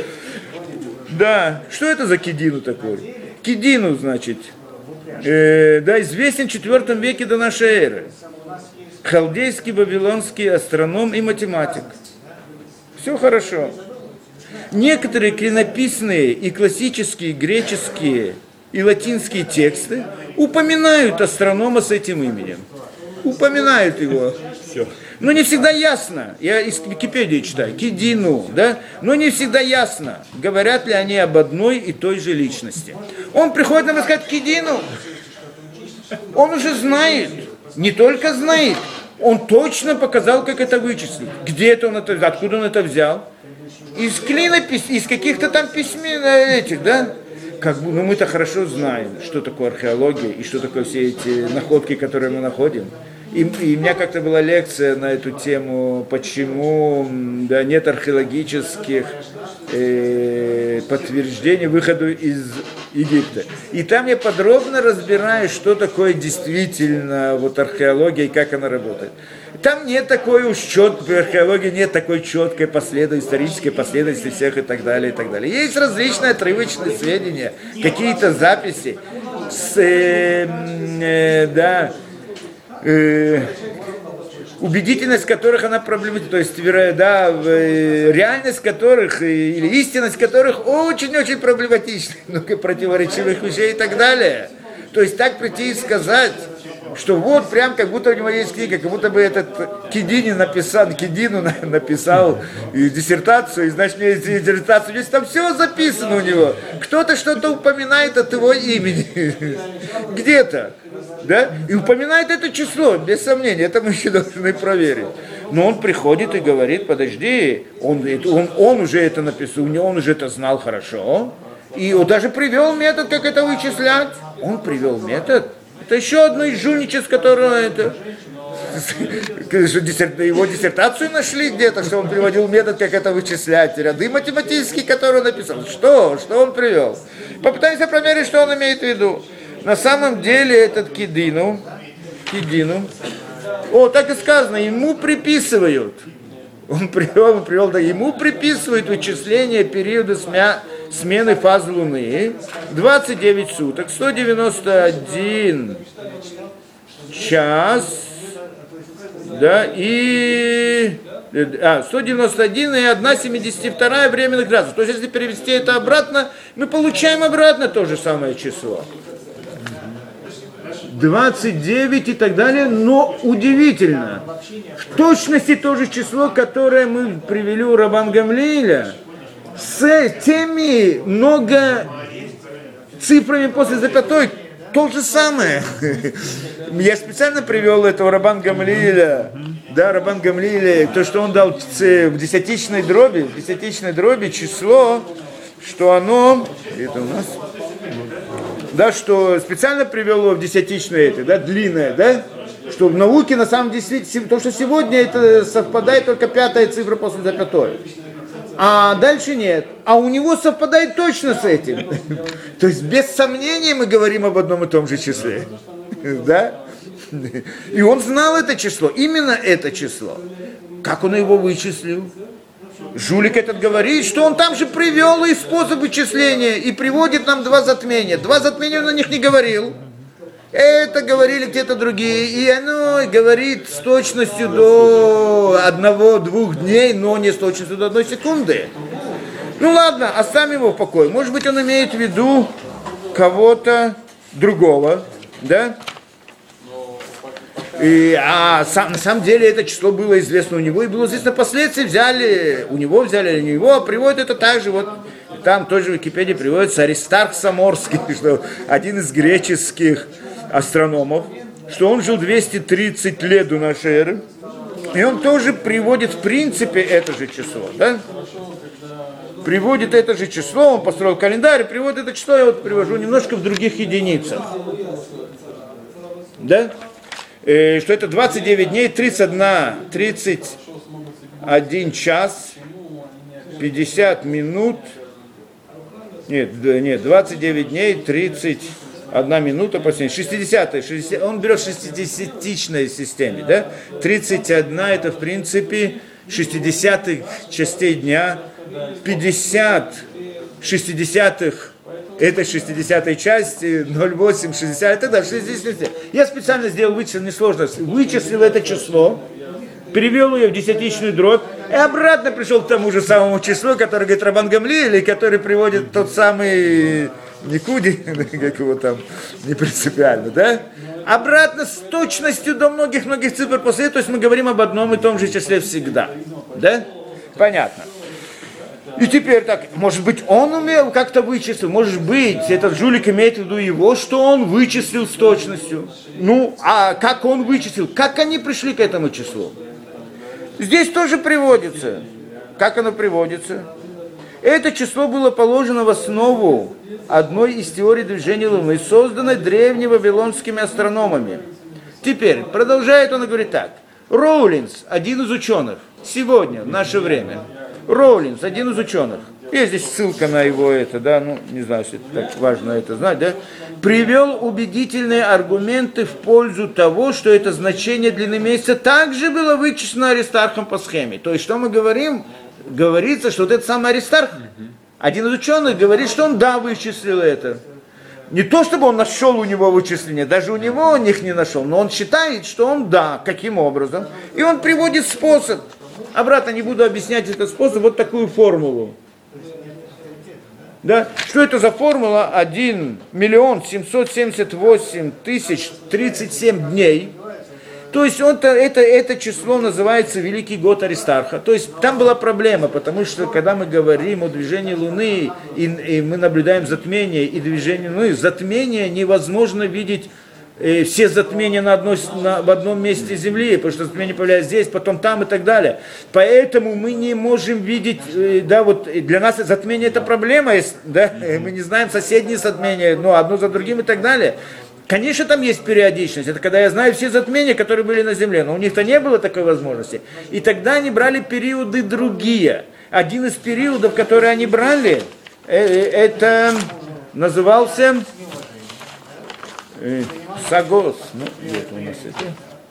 Да, что это за Кидину такой? Кидину, значит, э, да, известен в четвёртом веке до нашей эры. Халдейский, вавилонский астроном и математик. Все хорошо. Некоторые клинописные и классические греческие и латинские тексты упоминают астронома с этим именем. Упоминают его. Все. Но не всегда ясно, я из Википедии читаю, Кидину, да, но не всегда ясно, говорят ли они об одной и той же личности. Он приходит нам и сказать Кидину, он уже знает, не только знает, он точно показал, как это вычислить. Где это он это взял, откуда он это взял? Из клинописей, из каких-то там письмен этих, да? Как бы, ну мы-то хорошо знаем, что такое археология и что такое все эти находки, которые мы находим. И, и у меня как-то была лекция на эту тему, почему да, нет археологических э, подтверждений выхода из Египта. И там я подробно разбираю, что такое действительно вот, археология и как она работает. Там нет такой уж четкой, археологии нет такой четкой последовательности, исторической последовательности всех и так далее, и так далее. Есть различные отрывочные сведения, какие-то записи с, э, э, да, э, убедительность которых она проблематична, то есть да, реальность которых или истинность которых очень-очень проблематична, много противоречивых вещей и так далее. То есть так прийти и сказать, что вот прям как будто у него есть книга, как будто бы этот Кидини написал, Кидину написал диссертацию, и значит, есть диссертацию, здесь там все записано у него. Кто-то что-то упоминает от его имени. Где-то. Да? И упоминает это число, без сомнения, это мы еще должны проверить. Но он приходит и говорит, подожди, он, он, он уже это написал, он уже это знал хорошо. И он даже привел метод, как это вычислять. Он привел метод. Это еще одно из жульничеств, которого это... Его диссертацию нашли где-то, что он приводил метод, как это вычислять. Ряды математические, которые он написал. Что? Что он привел? Попытаемся проверить, что он имеет в виду. На самом деле этот Кидину, Кидину, о, так и сказано, ему приписывают. Он привел, он привел, да, ему приписывают вычисление периода смя, смены фаз Луны, двадцать девять суток, сто девяносто один час, да, и а, сто девяносто один и одна семьдесят два временных градусов. То есть, если перевести это обратно, мы получаем обратно то же самое число. двадцать девять и так далее, но удивительно. В точности то же число, которое мы привели у Рабан Гамлиэля, с теми много цифрами после запятой, то же самое. Я специально привел этого Рабан Гамлиэля, да, Рабан Гамлиэля, то, что он дал в десятичной дроби, в десятичной дроби число, что оно, это у нас, да, что специально привел его в десятичной этой, да, длинное, да, что в науке на самом деле, то, что сегодня это совпадает только пятая цифра после запятой. А дальше нет. А у него совпадает точно с этим. То есть без сомнения мы говорим об одном и том же числе. Да? И он знал это число, именно это число. Как он его вычислил? Жулик этот говорит, что он там же привел и способ вычисления, и приводит нам два затмения. Два затмения он о них не говорил. Это говорили где-то другие, и оно говорит с точностью до одного-двух дней, но не с точностью до одной секунды. Ну ладно, оставим его в покое. Может быть, он имеет в виду кого-то другого, да? И, а сам, на самом деле это число было известно у него, и было известно впоследствии, взяли, у него взяли или не его, приводит это также, вот там тоже в Википедии приводится Аристарх Саморский, что один из греческих астрономов, что он жил двести тридцать лет до нашей эры, и он тоже приводит в принципе это же число, да? Приводит это же число, он построил календарь, приводит это число, я вот привожу немножко в других единицах, да? Э, что это двадцать девять дней, тридцать один, тридцать один час, пятьдесят минут, нет, нет, двадцать девять дней, тридцать одна минута, последняя, шестидесятая, шестьдесят, он берет в шестидесятичной системе, да, тридцать один это в принципе шестидесятых частей дня, пятьдесят шестидесятых это шестидесятая часть, ноль восемь, шестьдесят, это да, шестьдесят. Я специально сделал вычислил, несложно, вычислил это число, перевел ее в десятичную дробь, и обратно пришел к тому же самому числу, которое говорит Рабан Гамлиэль, который приводит тот самый Никуди, как его там, не принципиально, да? Обратно с точностью до многих-многих цифр после этого, то есть мы говорим об одном и том же числе всегда, да? Понятно. И теперь так, может быть, он умел как-то вычислить, может быть, этот жулик имеет в виду его, что он вычислил с точностью. Ну, а как он вычислил, как они пришли к этому числу? Здесь тоже приводится. Как оно приводится? Это число было положено в основу одной из теорий движения Луны, созданной древними вавилонскими астрономами. Теперь, продолжает он и говорит так. Роулинс, один из ученых, сегодня, в наше время, Роулинс, один из ученых, есть здесь ссылка на его это, да, ну, не знаю, если это так важно это знать, да, привел убедительные аргументы в пользу того, что это значение длины месяца также было вычислено Аристархом по схеме. То есть, что мы говорим? Говорится, что вот этот самый Аристарх, один из ученых, говорит, что он, да, вычислил это. Не то, чтобы он нашел у него вычисление, даже у него он их не нашел, но он считает, что он, да, каким образом. И он приводит способ. Обратно не буду объяснять этот способ, вот такую формулу. Да? Что это за формула? один миллион семьсот семьдесят восемь тысяч тридцать семь дней. То есть он, это, это число называется Великий год Аристарха. То есть там была проблема, потому что когда мы говорим о движении Луны, и, и мы наблюдаем затмение и движение Луны, затмение невозможно видеть э, все затмения на одной, на, в одном месте Земли, потому что затмение появляется здесь, потом там и так далее. Поэтому мы не можем видеть, э, да, вот для нас затмение это проблема, да, мы не знаем соседние затмения, но одно за другим и так далее. Конечно, там есть периодичность. Это когда я знаю все затмения, которые были на Земле. Но у них-то не было такой возможности. И тогда они брали периоды другие. Один из периодов, которые они брали, это назывался Сагос. Ну, где это у нас это?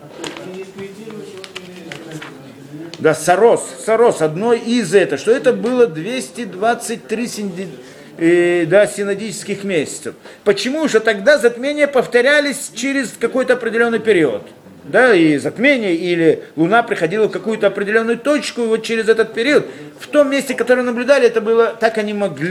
Да, Сарос. Сарос. Одно из этого. Что это было двести двадцать три И, да, синодических месяцев. Почему же тогда затмения повторялись через какой-то определенный период? Да, и затмение, или Луна приходила в какую-то определенную точку, и вот через этот период, в том месте, которое наблюдали, это было, так они могли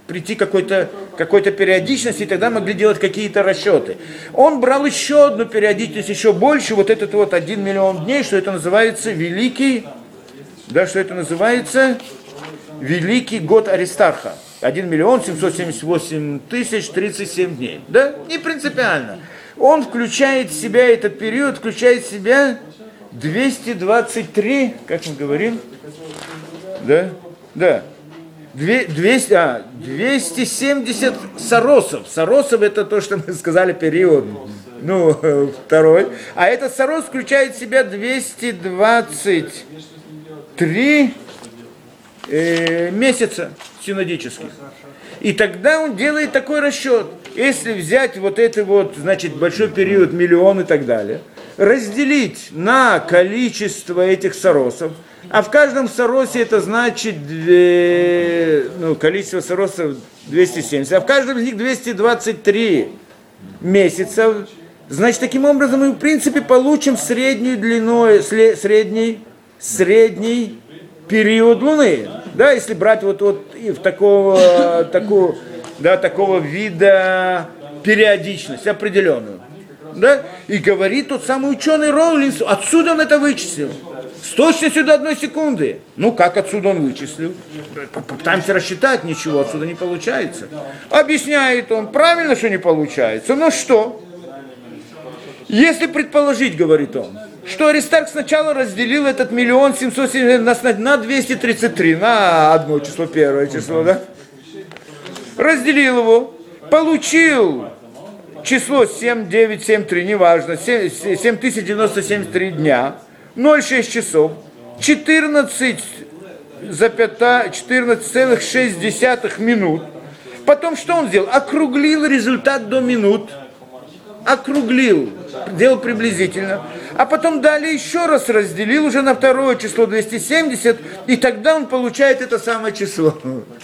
прийти к какой-то, какой-то периодичности, и тогда могли делать какие-то расчеты. Он брал еще одну периодичность, еще больше, вот этот вот один миллион дней, что это называется Великий, да, что это называется Великий год Аристарха. один миллион семьсот семьдесят восемь тысяч тридцать семь дней. Да? Не принципиально. Он включает в себя, этот период включает в себя двести двадцать три, как мы говорим, да, да, двести, а, двести семьдесят саросов. Саросов это то, что мы сказали, период, ну, второй. А этот сарос включает в себя двести двадцать три э, месяца синодических. И тогда он делает такой расчет. Если взять вот это вот, значит, большой период, миллион и так далее, разделить на количество этих саросов, а в каждом саросе это значит, две, ну, количество саросов двести семьдесят, а в каждом из них двести двадцать три месяца, значит, таким образом мы, в принципе, получим среднюю длину, средний, средний период Луны. Да, если брать вот, вот и в такого, такого, да, такого вида периодичность определенную. Да? И говорит тот самый ученый Роулинс, отсюда он это вычислил. С точностью до одной секунды. Ну, как отсюда он вычислил? Попытаемся рассчитать, ничего отсюда не получается. Объясняет он, правильно, что не получается. Но что? Если предположить, говорит он, что Аристарх сначала разделил этот миллион семьсот семьдесят на двести тридцать три, на одно число, первое число, да? Разделил его, получил число семь девять семь три, неважно, семь тысяч девяносто семьдесят три дня, ноль целых шесть часов, четырнадцать целых шесть десятых минут. Потом что он сделал? Округлил результат до минут. Округлил, делал приблизительно, а потом далее еще раз разделил уже на второе число двести семьдесят, и тогда он получает это самое число.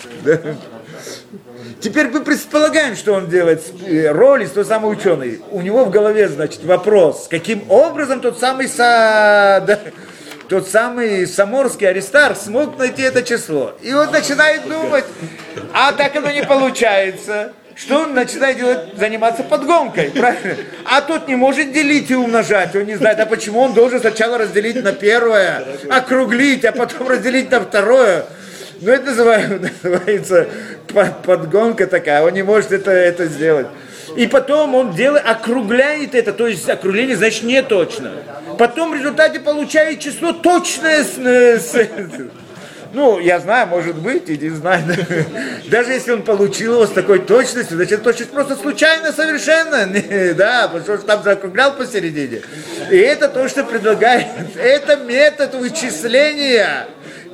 Теперь мы предполагаем, что он делает. Роллинс, тот самый ученый, у него в голове, значит, вопрос, каким образом тот самый, са... да, тот самый саморский Аристарх смог найти это число. И он начинает думать, а так оно не получается. Что он начинает делать, заниматься подгонкой, правильно? А тот не может делить и умножать, он не знает, а почему он должен сначала разделить на первое, округлить, а потом разделить на второе. Ну, это называется подгонка такая, он не может это, это сделать. И потом он делает, округляет это, то есть округление значит не точно. Потом в результате получает число точное с... с Ну, я знаю, может быть, и не знаю. Даже если он получил его с такой точностью, значит, точность просто случайно совершенно. Да, потому что там закруглял посередине. И это то, что предлагает. Это метод вычисления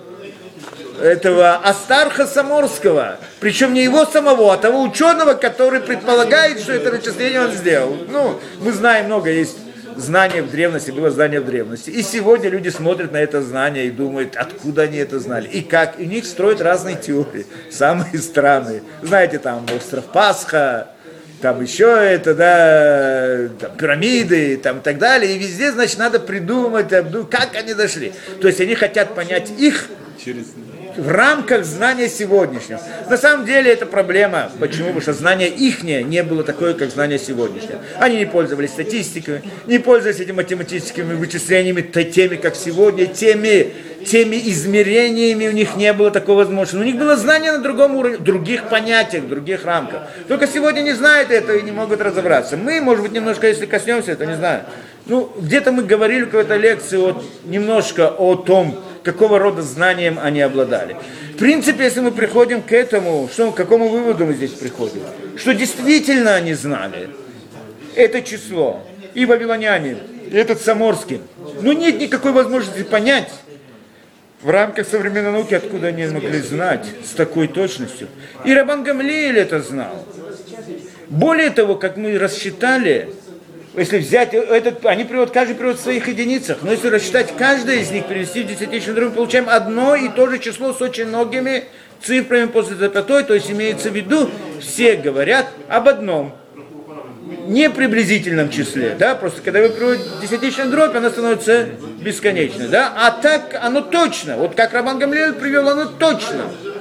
этого Астарха Саморского. Причем не его самого, а того ученого, который предполагает, что это вычисление он сделал. Ну, мы знаем много, есть знание в древности, было знание в древности. И сегодня люди смотрят на это знание и думают, откуда они это знали. И как. И у них строят разные теории, самые странные. Знаете, там остров Пасха, там еще это, да, там, пирамиды, там и так далее. И везде, значит, надо придумать, как они дошли. То есть они хотят понять их в рамках знания сегодняшнего. На самом деле это проблема. Почему? Потому что знание ихнее не было такое, как знание сегодняшнее. Они не пользовались статистикой, не пользовались этими математическими вычислениями, теми, как сегодня, теми, теми измерениями у них не было такой возможности. У них было знание на другом уровне, других понятиях, других рамках. Только сегодня не знают этого и не могут разобраться. Мы, может быть, немножко, если коснемся, это не знаю. Ну, где-то мы говорили в какой-то лекции вот, немножко о том, какого рода знанием они обладали. В принципе, если мы приходим к этому, что, к какому выводу мы здесь приходим? Что действительно они знали это число, и вавилоняне, и этот Саморский. Но нет никакой возможности понять в рамках современной науки, откуда они могли знать с такой точностью. И Рабан Гамлиэль это знал. Более того, как мы рассчитали, если взять этот, они приводят, каждый приводит в своих единицах, но если рассчитать каждое из них, перевести в десятичный дробь, мы получаем одно и то же число с очень многими цифрами после запятой, то есть имеется в виду, все говорят об одном, не приблизительном числе, да, просто когда вы приводите десятичную дробь, она становится бесконечной, да, а так оно точно, вот как Рабан Гамлиэль привел, оно точно.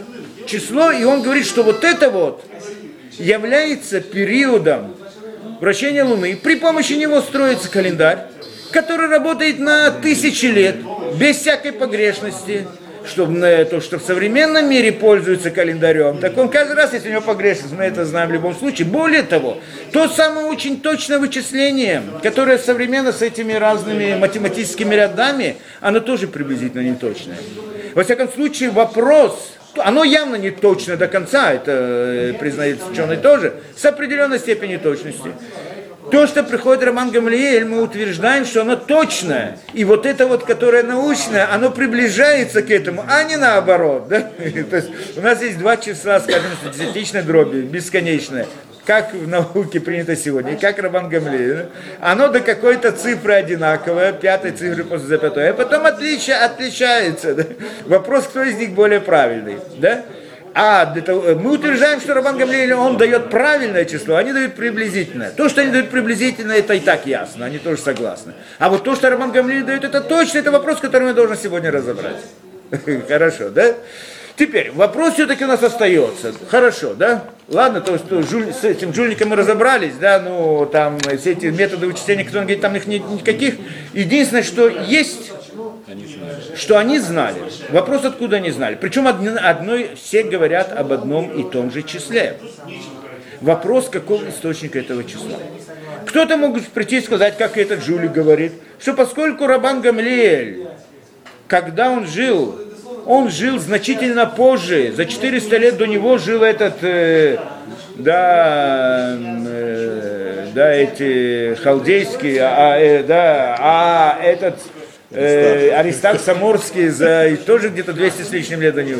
число, и он говорит, что вот это вот является периодом вращения Луны. При помощи него строится календарь, который работает на тысячи лет, без всякой погрешности. Что, то, что в современном мире пользуется календарем, так он каждый раз, если у него погрешность, мы это знаем в любом случае. Более того, то самое очень точное вычисление, которое современно с этими разными математическими рядами, оно тоже приблизительно неточное. Во всяком случае, вопрос, оно явно не точно до конца, это признает ученый тоже, с определенной степенью точности. То, что приходит Рабан Гамлиэль, мы утверждаем, что оно точное. И вот это вот, которое научное, оно приближается к этому, а не наоборот. Да? То есть у нас есть два числа, скажем, десятичной дроби, бесконечное. Как в науке принято сегодня, и как Рабан Гамлиэль. Оно до какой-то цифры одинаковое, пятой цифры после запятой, а потом отличие, отличается. Да? Вопрос, кто из них более правильный. Да? А для того, мы утверждаем, что Рабан Гамлиэль, он дает правильное число, они дают приблизительное. То, что они дают приблизительное, это и так ясно, они тоже согласны. А вот то, что Рабан Гамлиэль дает, это точно, это вопрос, который мы должны сегодня разобрать. Хорошо, да? Теперь, вопрос все-таки у нас остается. Хорошо, да? Ладно, то есть жуль, с этим жульником мы разобрались, да, ну, там, все эти методы вычисления, кто говорит, там их нет никаких. Единственное, что есть... Что они знали. Вопрос, откуда они знали. Причем одной, все говорят об одном и том же числе. Вопрос, какого источника этого числа. Кто-то мог прийти и сказать, как этот жулик говорит, что поскольку Рабан Гамлиэль, когда он жил, он жил значительно позже, за четыреста лет до него жил этот, э, да, э, да, эти халдейские, а, э, да, а этот... Э, Аристарх Саморский за тоже где-то двести с лишним лет до него.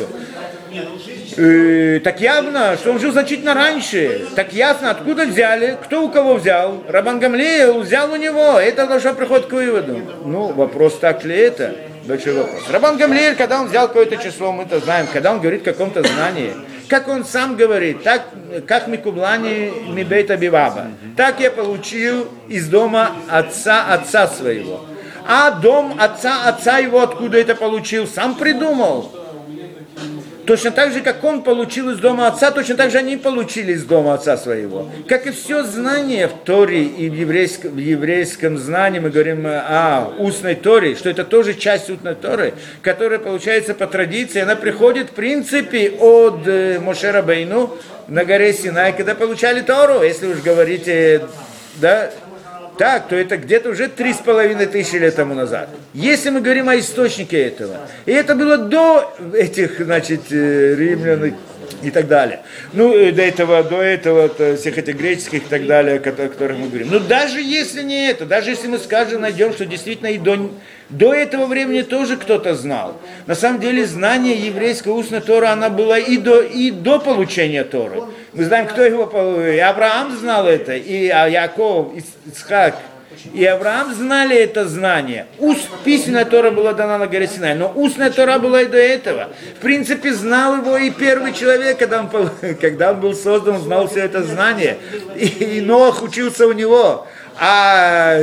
Э, так явно, что он жил значительно раньше. Так ясно, откуда взяли, кто у кого взял. Рабан Гамлиэль взял у него. Это должно приходить к выводу. Ну, вопрос, так ли это? Большой вопрос. Рабан Гамлиэль, когда он взял какое-то число, мы это знаем, когда он говорит о каком-то знании, как он сам говорит, так, как Микублани Мибейта Биваба, так я получил из дома отца отца своего. А дом отца, отца его, откуда это получил, сам придумал. Точно так же, как он получил из дома отца, точно так же они получили из дома отца своего. Как и все знание в Торе и в еврейском, в еврейском знании, мы говорим о устной Торе, что это тоже часть устной Торы, которая получается по традиции, она приходит в принципе от Моше Рабейну на горе Синай, когда получали Тору, если уж говорите, да, так, то это где-то уже три с половиной тысячи лет тому назад. Если мы говорим о источнике этого, и это было до этих, значит, римлян и так далее. Ну, до этого, до этого, всех этих греческих и так далее, о которых мы говорим. Но даже если не это, даже если мы скажем, найдем, что действительно и до, до этого времени тоже кто-то знал. На самом деле знание еврейской устной Торы, она была и до, и до получения Торы. Мы знаем, кто его получил. И Авраам знал это, и Яков, и Ицхак. И Авраам знали это знание. Уст, письменная Тора была дана на горе Синай, но устная Тора была и до этого. В принципе, знал его и первый человек, когда он, когда он был создан, он знал все это знание. И, и Ноах учился у него, а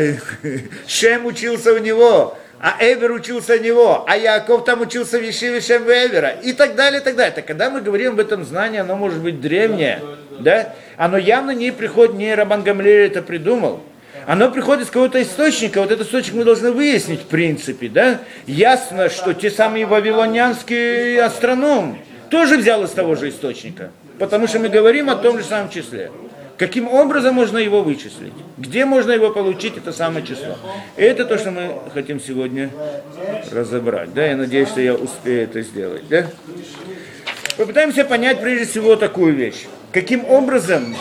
Шем учился у него, а Эвер учился у него, а Яков там учился в Ешиве Шем Эвера, и так далее, и так далее. Так когда мы говорим об этом знании, оно может быть древнее, да? Оно явно не приходит, не Рабан Гамлиэль это придумал. Оно приходит с какого-то источника, вот этот источник мы должны выяснить в принципе, да? Ясно, что те самые вавилонянские астрономы тоже взял из того же источника, потому что мы говорим о том же самом числе. Каким образом можно его вычислить? Где можно его получить, это самое число? И это то, что мы хотим сегодня разобрать, да? Я надеюсь, что я успею это сделать, да? Попытаемся понять прежде всего такую вещь. Каким образом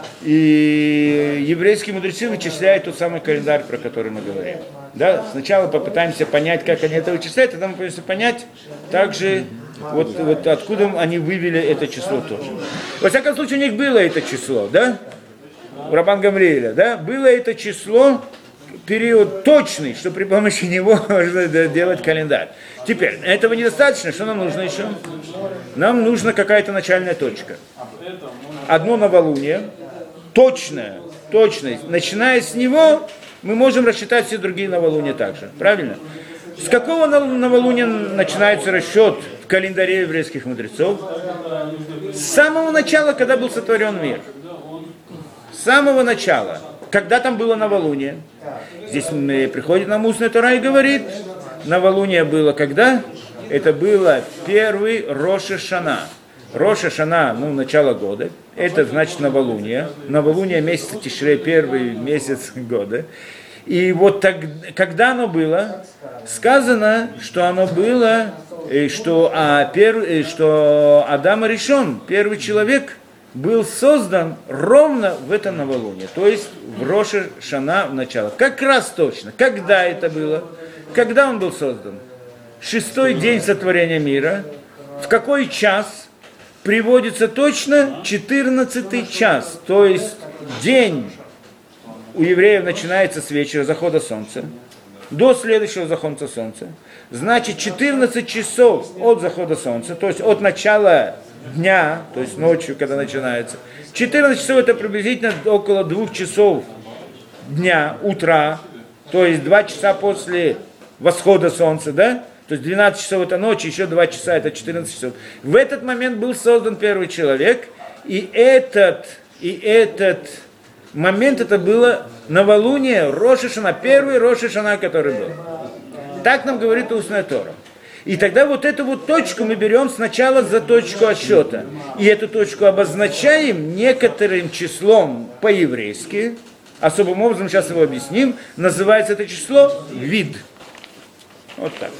и еврейские мудрецы вычисляют тот самый календарь, про который мы говорим. Да? Сначала попытаемся понять, как они это вычисляют, тогда мы пытаемся понять также, вот, вот откуда они вывели это число тоже. Во всяком случае, у них было это число, да? У Рабан Гамлиэля, да? Было это число, период точный, что при помощи него можно делать календарь. Теперь, этого недостаточно, что нам нужно еще? Нам нужна какая-то начальная точка. Одно новолуние, точная, точность. Начиная с него, мы можем рассчитать все другие новолуния также. Правильно? С какого новолуния начинается расчет, календаре еврейских мудрецов с самого начала, когда был сотворен мир. С самого начала. Когда там было новолуние. Здесь приходит нам устная Тора и говорит, новолуние было когда? Это было первый Рош ха-Шана. Рош ха-Шана, ну, начало года. Это значит новолуние. Новолуние месяца Тишрей, первый месяц года. И вот так, когда оно было, сказано, что оно было, что, а, пер, что Адам Аришон, первый человек, был создан ровно в это новолуние, то есть в Рош ха-Шана в начало. Как раз точно. Когда это было? Когда он был создан? Шестой день сотворения мира. В какой час? Приводится точно четырнадцатый час, то есть день у евреев начинается с вечера, захода солнца, до следующего захода солнца. Значит, четырнадцать часов от захода солнца, то есть от начала дня, то есть ночью, когда начинается. четырнадцать часов это приблизительно около двух часов дня, утра, то есть два часа после восхода солнца, да? То есть двенадцать часов это ночь, еще два часа это четырнадцать часов. В этот момент был создан первый человек, и этот, и этот момент это было новолуние Рош ха-Шана, первый Рош ха-Шана, который был. Так нам говорит устная Тора. И тогда вот эту вот точку мы берем сначала за точку отсчета. И эту точку обозначаем некоторым числом по-еврейски. Особым образом, сейчас его объясним. Называется это число вид. Вот так.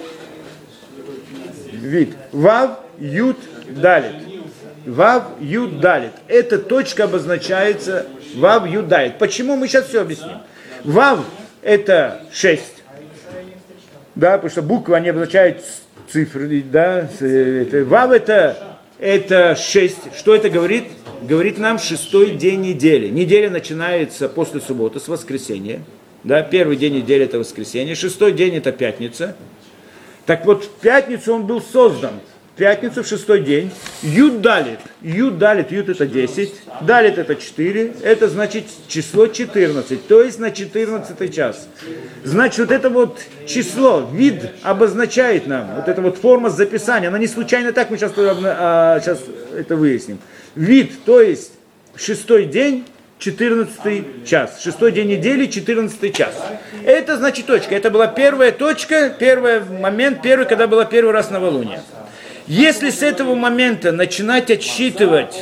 Вид. Вав, ют, далит. Вав, ют, далит. Эта точка обозначается вав, ют, далит. Почему? Мы сейчас все объясним. Вав это шесть. Да, потому что буква не обозначает цифры. Да. Вав это, это шесть. Что это говорит? Говорит нам шестой день недели. Неделя начинается после субботы, с воскресенья. Да, первый день недели это воскресенье. Шестой день это пятница. Так вот, в пятницу он был создан. В пятницу, в шестой день. Ют далит. Ют далит. Ют это десять. Далит это четыре. Это значит число четырнадцать. То есть на четырнадцатый час. Значит, вот это вот число, вид обозначает нам. Вот эта вот форма записания. Она не случайно так, мы сейчас, а, сейчас это выясним. Вид, то есть шестой день. четырнадцатый час. Шестой день недели, четырнадцатый час. Это значит точка. Это была первая точка, первый момент, первый, когда было первый раз новолуние. Если с этого момента начинать отсчитывать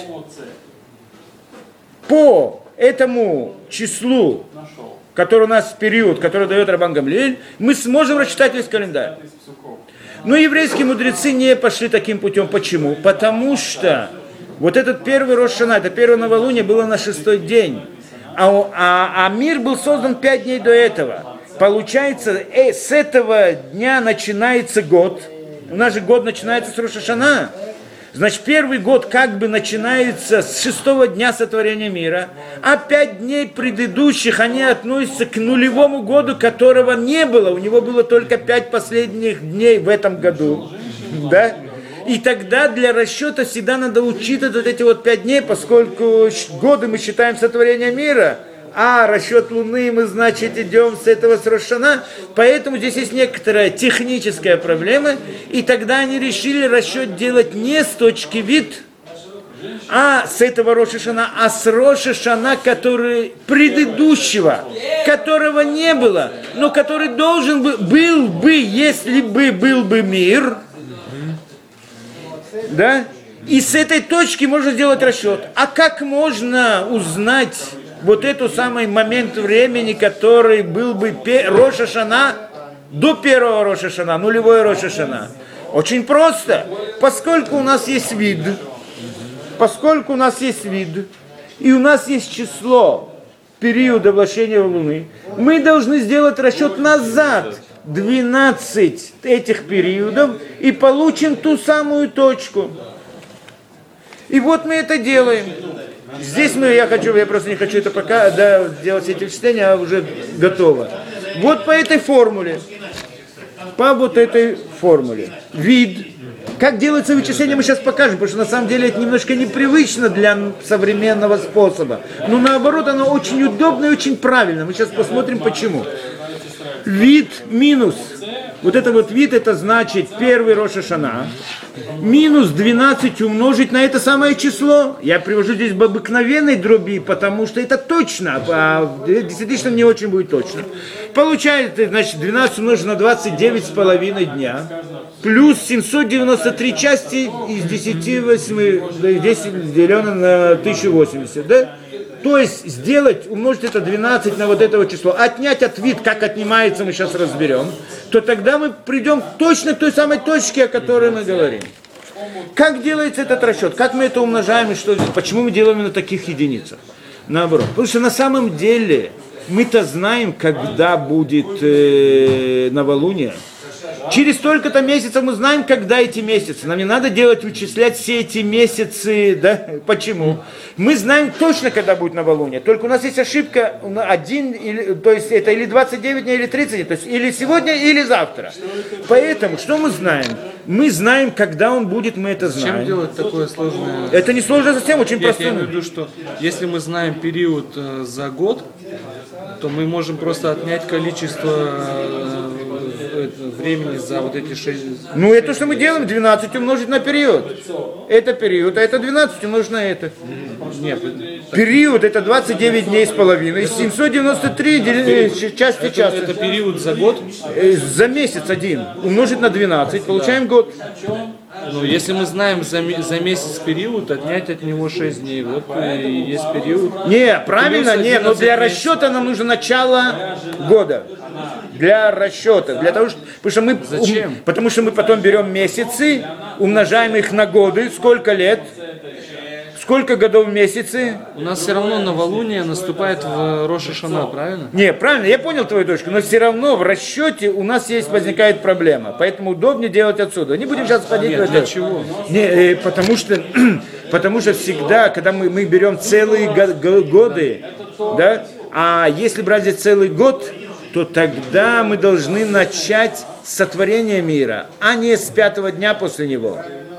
по этому числу, который у нас период, который дает Рабан Гамлиэль, мы сможем рассчитать весь календарь. Но еврейские мудрецы не пошли таким путем. Почему? Потому что вот этот первый Рош ха-Шана, это первое новолуние было на шестой день. А, а, а мир был создан пять дней до этого. Получается, э, с этого дня начинается год. У нас же год начинается с Рош ха-Шана. Значит, первый год как бы начинается с шестого дня сотворения мира. А пять дней предыдущих, они относятся к нулевому году, которого не было. У него было только пять последних дней в этом году. Да? И тогда для расчета всегда надо учитывать вот эти вот пять дней, поскольку годы мы считаем сотворение мира, а расчет Луны мы, значит, идем с этого с Рош ха-Шана. Поэтому здесь есть некоторая техническая проблема, и тогда они решили расчет делать не с точки вид, а с этого Рош ха-Шана, а с Рош ха-Шана, который предыдущего, которого не было, но который должен был, был бы, если бы был бы мир. Да? И с этой точки можно сделать расчет. А как можно узнать вот этот самый момент времени, который был бы Рош ха-Шана до первого Рош ха-Шана, нулевой Рош ха-Шана? Очень просто. Поскольку у нас есть вид, поскольку у нас есть вид, и у нас есть число периода вращения Луны, мы должны сделать расчет назад. двенадцать этих периодов и получим ту самую точку. И вот мы это делаем. Здесь мы, я хочу, я просто не хочу это пока да, делать эти вычисления, а уже готово. Вот по этой формуле. По вот этой формуле. Вид. Как делается вычисление, мы сейчас покажем, потому что на самом деле это немножко непривычно для современного способа. Но наоборот, оно очень удобно и очень правильно. Мы сейчас посмотрим почему. Вид минус Вот это вот вид, это значит первый Рош ха-Шана, минус двенадцать умножить на это самое число. Я привожу здесь в обыкновенной дроби, потому что это точно, а в десятичном не очень будет точно. Получается, значит, двенадцать умножить на двадцать девять с половиной дня, плюс семьсот девяносто три части из десяти восьми, десять делено на тысячу восемьдесят, да? То есть сделать, умножить это двенадцать на вот это вот число, отнять от вид, как отнимается, мы сейчас разберем, то тогда мы придем точно к той самой точке, о которой мы говорим. Как делается этот расчет? Как мы это умножаем и что здесь? Почему мы делаем на таких единицах? Наоборот. Потому что на самом деле мы-то знаем, когда будет э, новолуние. Через столько-то месяцев мы знаем, когда эти месяцы. Нам не надо делать, вычислять все эти месяцы, да? Почему? Мы знаем точно, когда будет новолуние. Только у нас есть ошибка, один, или, то есть это или двадцать девять дней, или тридцать дней, то есть или сегодня, или завтра. Поэтому, что мы знаем? Мы знаем, когда он будет, мы это знаем. Зачем делать такое сложное? Это не сложно совсем, очень просто. Я имею в виду, что если мы знаем период э, за год, то мы можем просто отнять количество э, времени за вот эти шесть... Ну, это что мы делаем? двенадцать умножить на период. Это период, а это двенадцать умножить на это. Нет. Период это двадцать девять дней с половиной, семьсот девяносто три части Это, часа. это период за год? Э, За месяц один умножить на двенадцать, получаем год. Ну, если мы знаем за, ме- за месяц период, отнять от него шесть дней. Вот и есть период. Не, правильно, Плюс не, но для одиннадцать расчета нам нужно начало года. Для расчета, для того, что, потому что мы, Зачем? ум- потому что мы потом берем месяцы, умножаем их на годы, сколько лет, сколько годов в месяце. У нас все равно новолуние наступает в Рош ха-Шана, правильно? Не, правильно, я понял твою точку, но все равно в расчете у нас есть, возникает проблема, поэтому удобнее делать отсюда. Не будем сейчас ходить Нет, в это. для чего? Не, э, потому что, потому что всегда, когда мы, мы берем целые го- го- годы, да, а если брать здесь целый год, то тогда мы должны начать с сотворения мира, а не с пятого дня после него.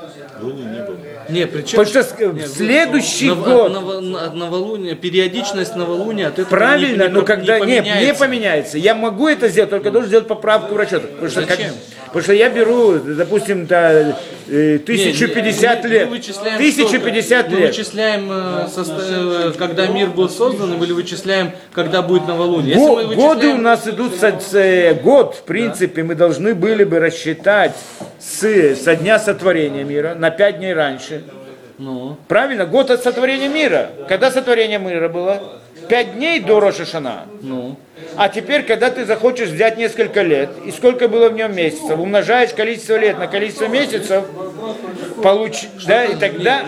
Не, причем... Потому что в следующий Нов- год... ново- на- новолуние, периодичность новолуния от этого Правильно, не, не, но не когда не, поменяется. не поменяется. Я могу это сделать, только должен сделать поправку в расчетах. Потому что, как- Зачем? потому что я беру, допустим, да, э, тысячу пятьдесят мы- лет. Мы вычисляем тысячу пятьдесят что? Мы лет. вычисляем, э, состо- э, когда мир был создан, или вычисляем, когда будет новолуние. Если Го- мы Годы у вычисляем- нас идут со, с, э, год, в принципе, мы должны были бы рассчитать с, со дня сотворения мира на пять дней раньше. Ну, Правильно? Год от сотворения мира. Когда сотворение мира было? Пять дней до Рош ха-Шана. ну. А теперь, когда ты захочешь взять несколько лет, и сколько было в нем месяцев, умножаешь количество лет на количество месяцев, получ... да, и тогда...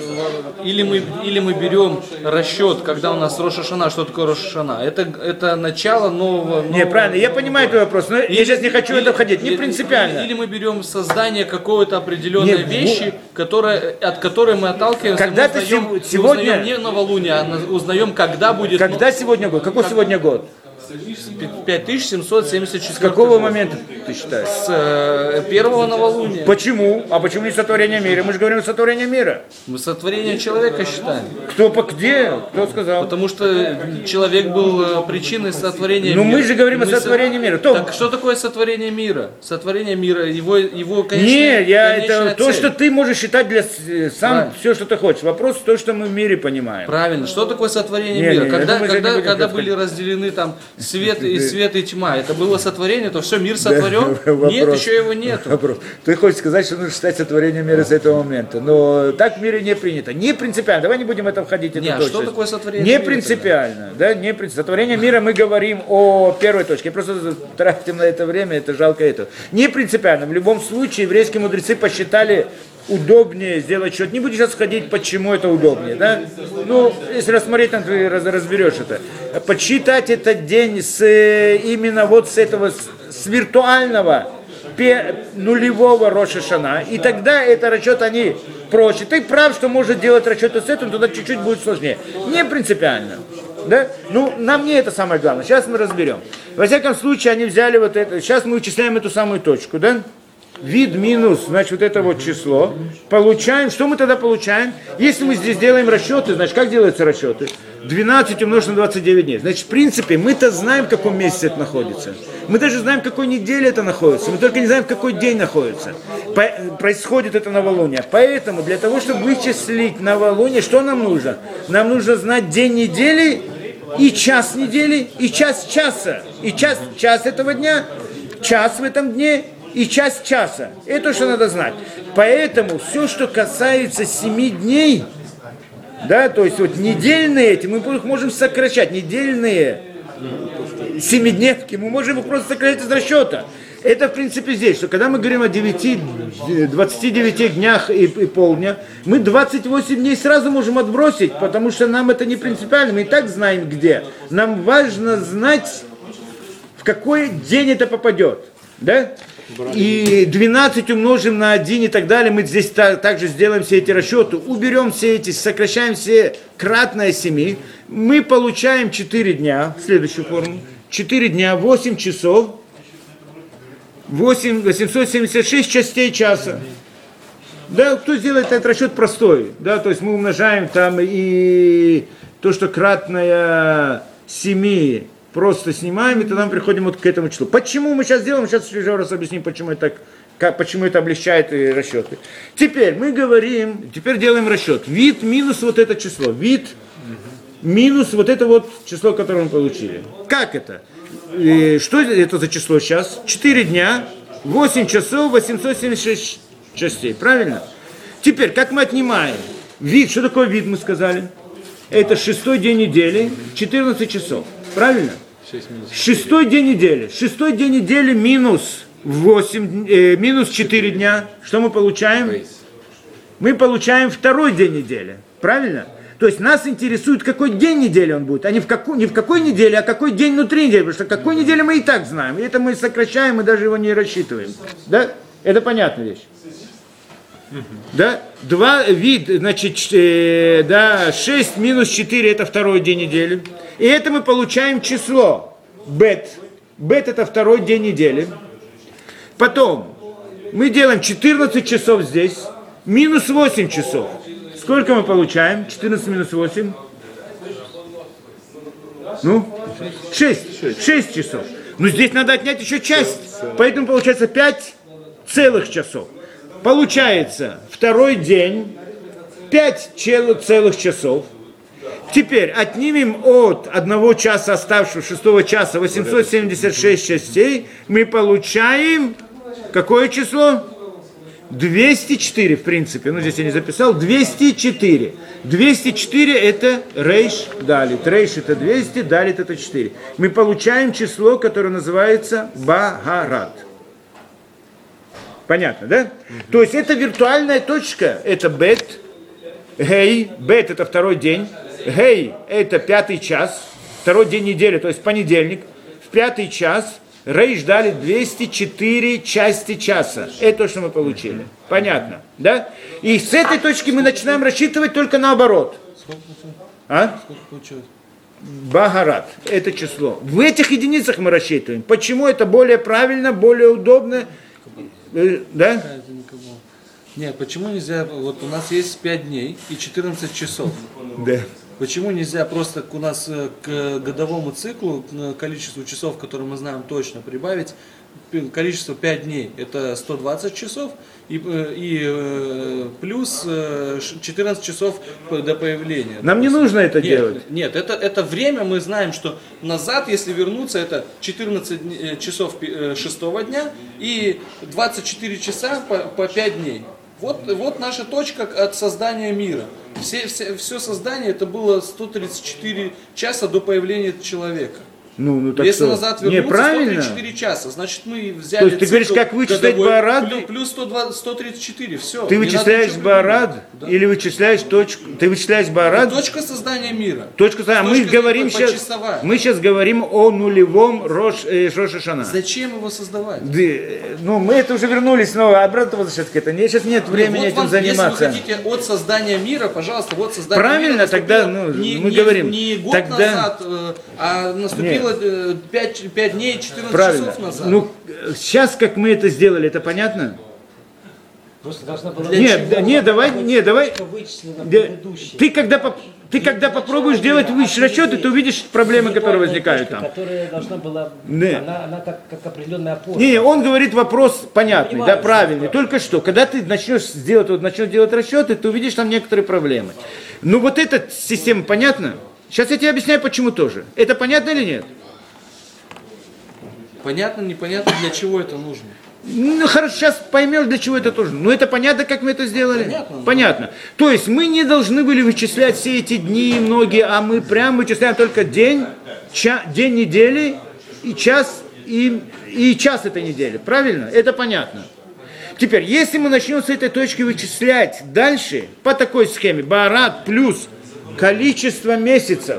Или мы, или мы берем расчет, когда у нас Рош ха-Шана, что такое Рош ха-Шана? Это, это начало нового... Не, нового- правильно, я понимаю твой вопрос, но я сейчас не хочу в это входить, не или- принципиально. Или, или мы берем создание какой-то определенной Нет, вещи, которая, от которой мы отталкиваемся. Когда мы ты узнаем, сего- мы сегодня- узнаем не новолуние, а на- узнаем, когда будет... Когда сегодня год? Какой сегодня год? пять тысяч семьсот семьдесят четыре. С какого момента ты считаешь? С э, первого новолуния. Почему? А почему не сотворение мира? Мы же говорим о сотворении мира. Мы сотворение человека считаем. Кто по где? Кто сказал? Потому что человек был э, причиной сотворения Ну мира. мы же говорим И о мы со- сотворении мира. То- Так что такое сотворение мира? Сотворение мира, его, его конечная, Не, я конечная это то, цель. что ты можешь считать для с- э, сам Правильно. все, что ты хочешь. Вопрос то, что мы в мире понимаем. Правильно. Что такое сотворение Не, мира? не, я когда думаю, что не когда, будем когда сейчас были ходить. разделены там свет и свет и тьма, это было сотворение, то все, мир сотворен? Вопрос. Нет, еще его нет. Вопрос. Ты хочешь сказать, что нужно считать сотворение мира с этого момента. Но так в мире не принято. Не принципиально. Давай не будем в это входить. Это Не, а точно. что такое сотворение Не мира принципиально. Да, не принципиально. Сотворение мира мы говорим о первой точке. Я просто тратим на это время, это жалко этого. Не принципиально. В любом случае еврейские мудрецы посчитали удобнее сделать счет. Не буду сейчас ходить, почему это удобнее, да? Ну, если рассмотреть, там ты раз- разберешь это. Подсчитать этот день с э, именно вот с этого, с, с виртуального пе- нулевого Рош ха-Шана, и тогда это расчет, они проще. Ты прав, что может делать расчеты с этим, туда чуть-чуть будет сложнее. Не принципиально. Да? Ну, нам не это самое главное. Сейчас мы разберем. Во всяком случае, они взяли вот это. Сейчас мы вычисляем эту самую точку, да? вид минус, значит, вот это вот число. Получаем, что мы тогда получаем? Если мы здесь делаем расчеты, значит, как делаются расчеты? двенадцать умножить на двадцать девять дней. Значит, в принципе, мы-то знаем, в каком месяце это находится. Мы даже знаем, в какой неделе это находится. Мы только не знаем, в какой день находится. По- происходит это новолуние. Поэтому для того, чтобы вычислить новолуние, что нам нужно? Нам нужно знать день недели, и час недели, и час часа. И час, час этого дня, час в этом дне, и час часа. Это что надо знать. Поэтому все, что касается семи дней, да, то есть вот недельные эти, мы их можем сокращать, недельные семидневки, мы можем их просто сокращать из расчета. Это, в принципе, здесь, что когда мы говорим о девяти, двадцати девяти днях и, и полдня, мы двадцать восемь дней сразу можем отбросить, потому что нам это не принципиально, мы и так знаем где. Нам важно знать, в какой день это попадет, да? И двенадцать умножим на один и так далее, мы здесь та, также сделаем все эти расчеты, уберем все эти, сокращаем все кратное семи, мы получаем четыре дня, следующую форму, четыре дня, восемь часов, восемь, восемьсот семьдесят шесть частей часа. Да, кто сделает этот расчет простой, да, то есть мы умножаем там и то, что кратное семи, просто снимаем, и тогда мы приходим вот к этому числу. Почему мы сейчас делаем? Сейчас еще раз объясним, почему это, как, почему это облегчает и расчеты. Теперь мы говорим, теперь делаем расчет. Вид минус вот это число. Вид минус вот это вот число, которое мы получили. Как это? И что это за число сейчас? четыре дня, восемь часов, восемьсот семьдесят шесть частей. Правильно? Теперь, как мы отнимаем? Вид, что такое вид, мы сказали? Это шестой день недели, четырнадцать часов. Правильно? Шестой день недели. Шестой день недели минус восемь, э, минус четыре дня. Что мы получаем? Мы получаем второй день недели. Правильно? То есть нас интересует, какой день недели он будет, а не в какой, не в какой неделе, а какой день внутри недели. Потому что какой недели мы и так знаем. И это мы сокращаем, и даже его не рассчитываем. Да? Это понятная вещь. Да? Два вид, значит, э, да, шесть минус четыре это второй день недели. И это мы получаем число бет. Бет это второй день недели. Потом мы делаем четырнадцать часов здесь, минус восемь часов. Сколько мы получаем? четырнадцать минус восемь. Ну? шесть. шесть часов. Но здесь надо отнять еще часть. Поэтому получается пять целых часов. Получается второй день, пять целых часов. Теперь отнимем от одного часа оставшего, шестого часа, восемьсот семьдесят шесть частей, мы получаем какое число? двести четыре, в принципе, ну здесь я не записал, двести четыре. двести четыре это рейш далит. Рейш это двести, далит это четыре. Мы получаем число, которое называется Багарат. Понятно, да? Mm-hmm. То есть это виртуальная точка, это бет, гей, бет это второй день, гей это пятый час, второй день недели, то есть понедельник, в пятый час, рейш дали двести четыре части часа. Это то, что мы получили. Понятно, да? И с этой точки мы начинаем рассчитывать только наоборот. Сколько, а? Сколько получилось? Багарат, это число. В этих единицах мы рассчитываем. Почему это более правильно, более удобно? Да? Нет, почему нельзя, вот у нас есть пять дней и четырнадцать часов. Да. Почему нельзя просто у нас к годовому циклу, к количеству часов, которые мы знаем точно, прибавить количество пять дней, это сто двадцать часов, и, и плюс четырнадцать часов до появления. Нам не нужно это нет, делать. Нет, это, это время, мы знаем, что назад, если вернуться, это четырнадцать часов шестого дня и двадцать четыре часа по, по пять дней. Вот, вот наша точка от создания мира. Все, все, все создание это было сто тридцать четыре часа до появления человека. Ну, ну, так Если что? назад вернуться, Неправильно. сто тридцать четыре часа, значит мы взяли. То есть ты говоришь, как вычислять Баарад? Плюс сто двадцать, сто тридцать четыре, все. Ты вычисляешь Баарад, да? Или вычисляешь точку? Ты вычисляешь Баарад? Точка создания мира. Точка создания. Мы говорим сейчас. Мы сейчас говорим о нулевом Рош э, Рош ха-Шана. Зачем его создавать? Да, ну мы это уже вернулись снова, обратно возвращаться к этому. Сейчас нет времени вот этим вам, заниматься. Если вы хотите от создания мира, пожалуйста, вот создание правильно, мира. Правильно, тогда ну, не, мы не, говорим. Не год тогда... назад, А наступило пять, пять дней, четырнадцать Правильно. часов назад. Ну, сейчас, как мы это сделали, это понятно? Просто должна была... Нет, да, не, давай, не, давай. Да, ты когда, поп- ты когда попробуешь делать высшие расчеты, ты увидишь проблемы, которые возникают там. Которая должна была... Не. Она, она как, как определенная опора. Не, не, он говорит вопрос понятный, да, Понимаю, правильный. Только что, когда ты начнешь делать, вот, начнешь делать расчеты, ты увидишь там некоторые проблемы. Ну вот эта система понятна? Сейчас я тебе объясняю, почему тоже. Это понятно или нет? Понятно, непонятно, для чего это нужно. Ну хорошо, сейчас поймешь, для чего это тоже. Ну это понятно, как мы это сделали? Понятно. Понятно. То есть мы не должны были вычислять все эти дни, многие, а мы прям вычисляем только день, ча, день недели и час, и, и час этой недели. Правильно? Это понятно. Теперь, если мы начнем с этой точки вычислять дальше, по такой схеме, Баарат плюс количество месяцев,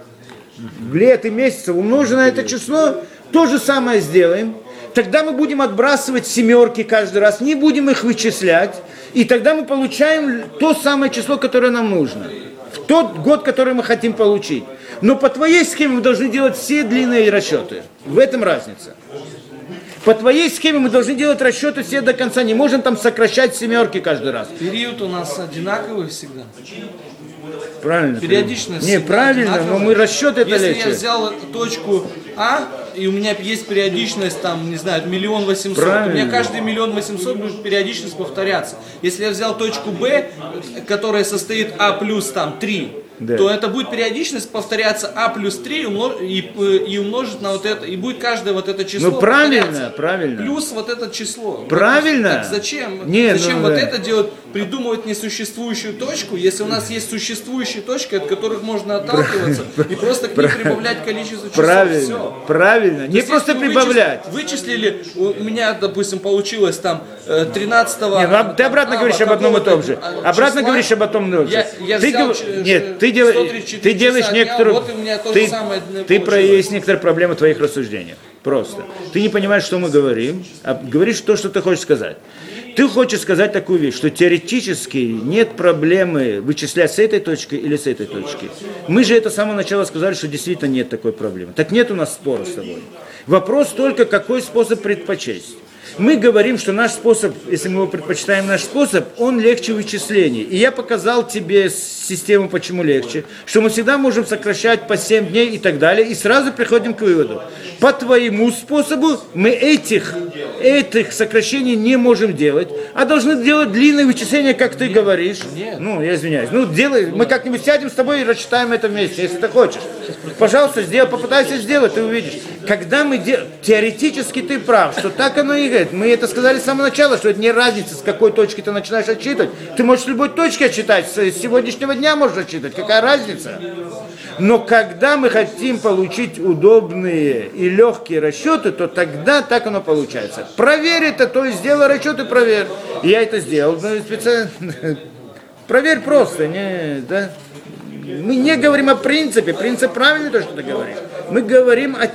лет и месяцев умножить на это число, то же самое сделаем. Тогда мы будем отбрасывать семерки каждый раз, не будем их вычислять, и тогда мы получаем то самое число, которое нам нужно, в тот год, который мы хотим получить. Но по твоей схеме мы должны делать все длинные расчеты. В этом разница. По твоей схеме мы должны делать расчеты все до конца, не можем там сокращать семерки каждый раз. Период у нас одинаковый всегда. Правильно. Периодичность. Не, правильно, но мы расчет это Если легче. я взял точку А, и у меня есть периодичность, там, не знаю, миллион восемьсот, Правильно. у меня каждый миллион восемьсот будет периодичность повторяться. Если я взял точку Б, которая состоит А плюс там три, да, то это будет периодичность повторяться А плюс три и, и умножить на вот это, и будет каждое вот это число. Ну правильно, правильно. Плюс вот это число. Правильно. Так зачем, Не, зачем ну, вот да. это делать, придумывать несуществующую точку, если у нас есть существующие точки, от которых можно отталкиваться, и просто к ним прибавлять количество часов. Правильно, Все. правильно. Не То есть, просто если вы прибавлять. Вычислили, у меня, допустим, получилось там тринадцатого... Не, ну, ты обратно ава, говоришь об одном и том же. какого-то Обратно числа. говоришь об одном и том же. Я, я Ты взял гов- ч- Нет, ты, сто дел... тридцать четыре ты делаешь часа дня, некоторую... вот у меня то же ты самое ты получилось. про... есть некоторые проблемы в твоих рассуждениях. Просто. Ты не понимаешь, что мы говорим, а говоришь то, что ты хочешь сказать. Ты хочешь сказать такую вещь, что теоретически нет проблемы вычислять с этой точки или с этой точки. Мы же это с самого начала сказали, что действительно нет такой проблемы. Так нет у нас спора с тобой. Вопрос только, какой способ предпочесть. Мы говорим, что наш способ, если мы его предпочитаем наш способ, он легче вычислений. И я показал тебе систему, почему легче, что мы всегда можем сокращать по семь дней и так далее, и сразу приходим к выводу. По твоему способу мы этих, этих сокращений не можем делать, а должны делать длинные вычисления, как ты говоришь. Нет. Ну, я извиняюсь. Ну, делай, мы как-нибудь сядем с тобой и рассчитаем это вместе, если ты хочешь. Пожалуйста, сделай, попытайся сделать, ты увидишь. Когда мы делаем, теоретически ты прав, что так оно и говорит. Мы это сказали с самого начала, что это не разница, с какой точки ты начинаешь отчитывать. Ты можешь с любой точки отчитать, с сегодняшнего дня можешь отчитывать, какая разница. Но когда мы хотим получить удобные и легкие расчеты, то тогда так оно получается. Проверь это, то есть сделай расчеты, проверь. И я это сделал. Ну, специально. Проверь просто, не, да. Мы не говорим о принципе, принцип правильный то, что ты говоришь. Мы говорим о,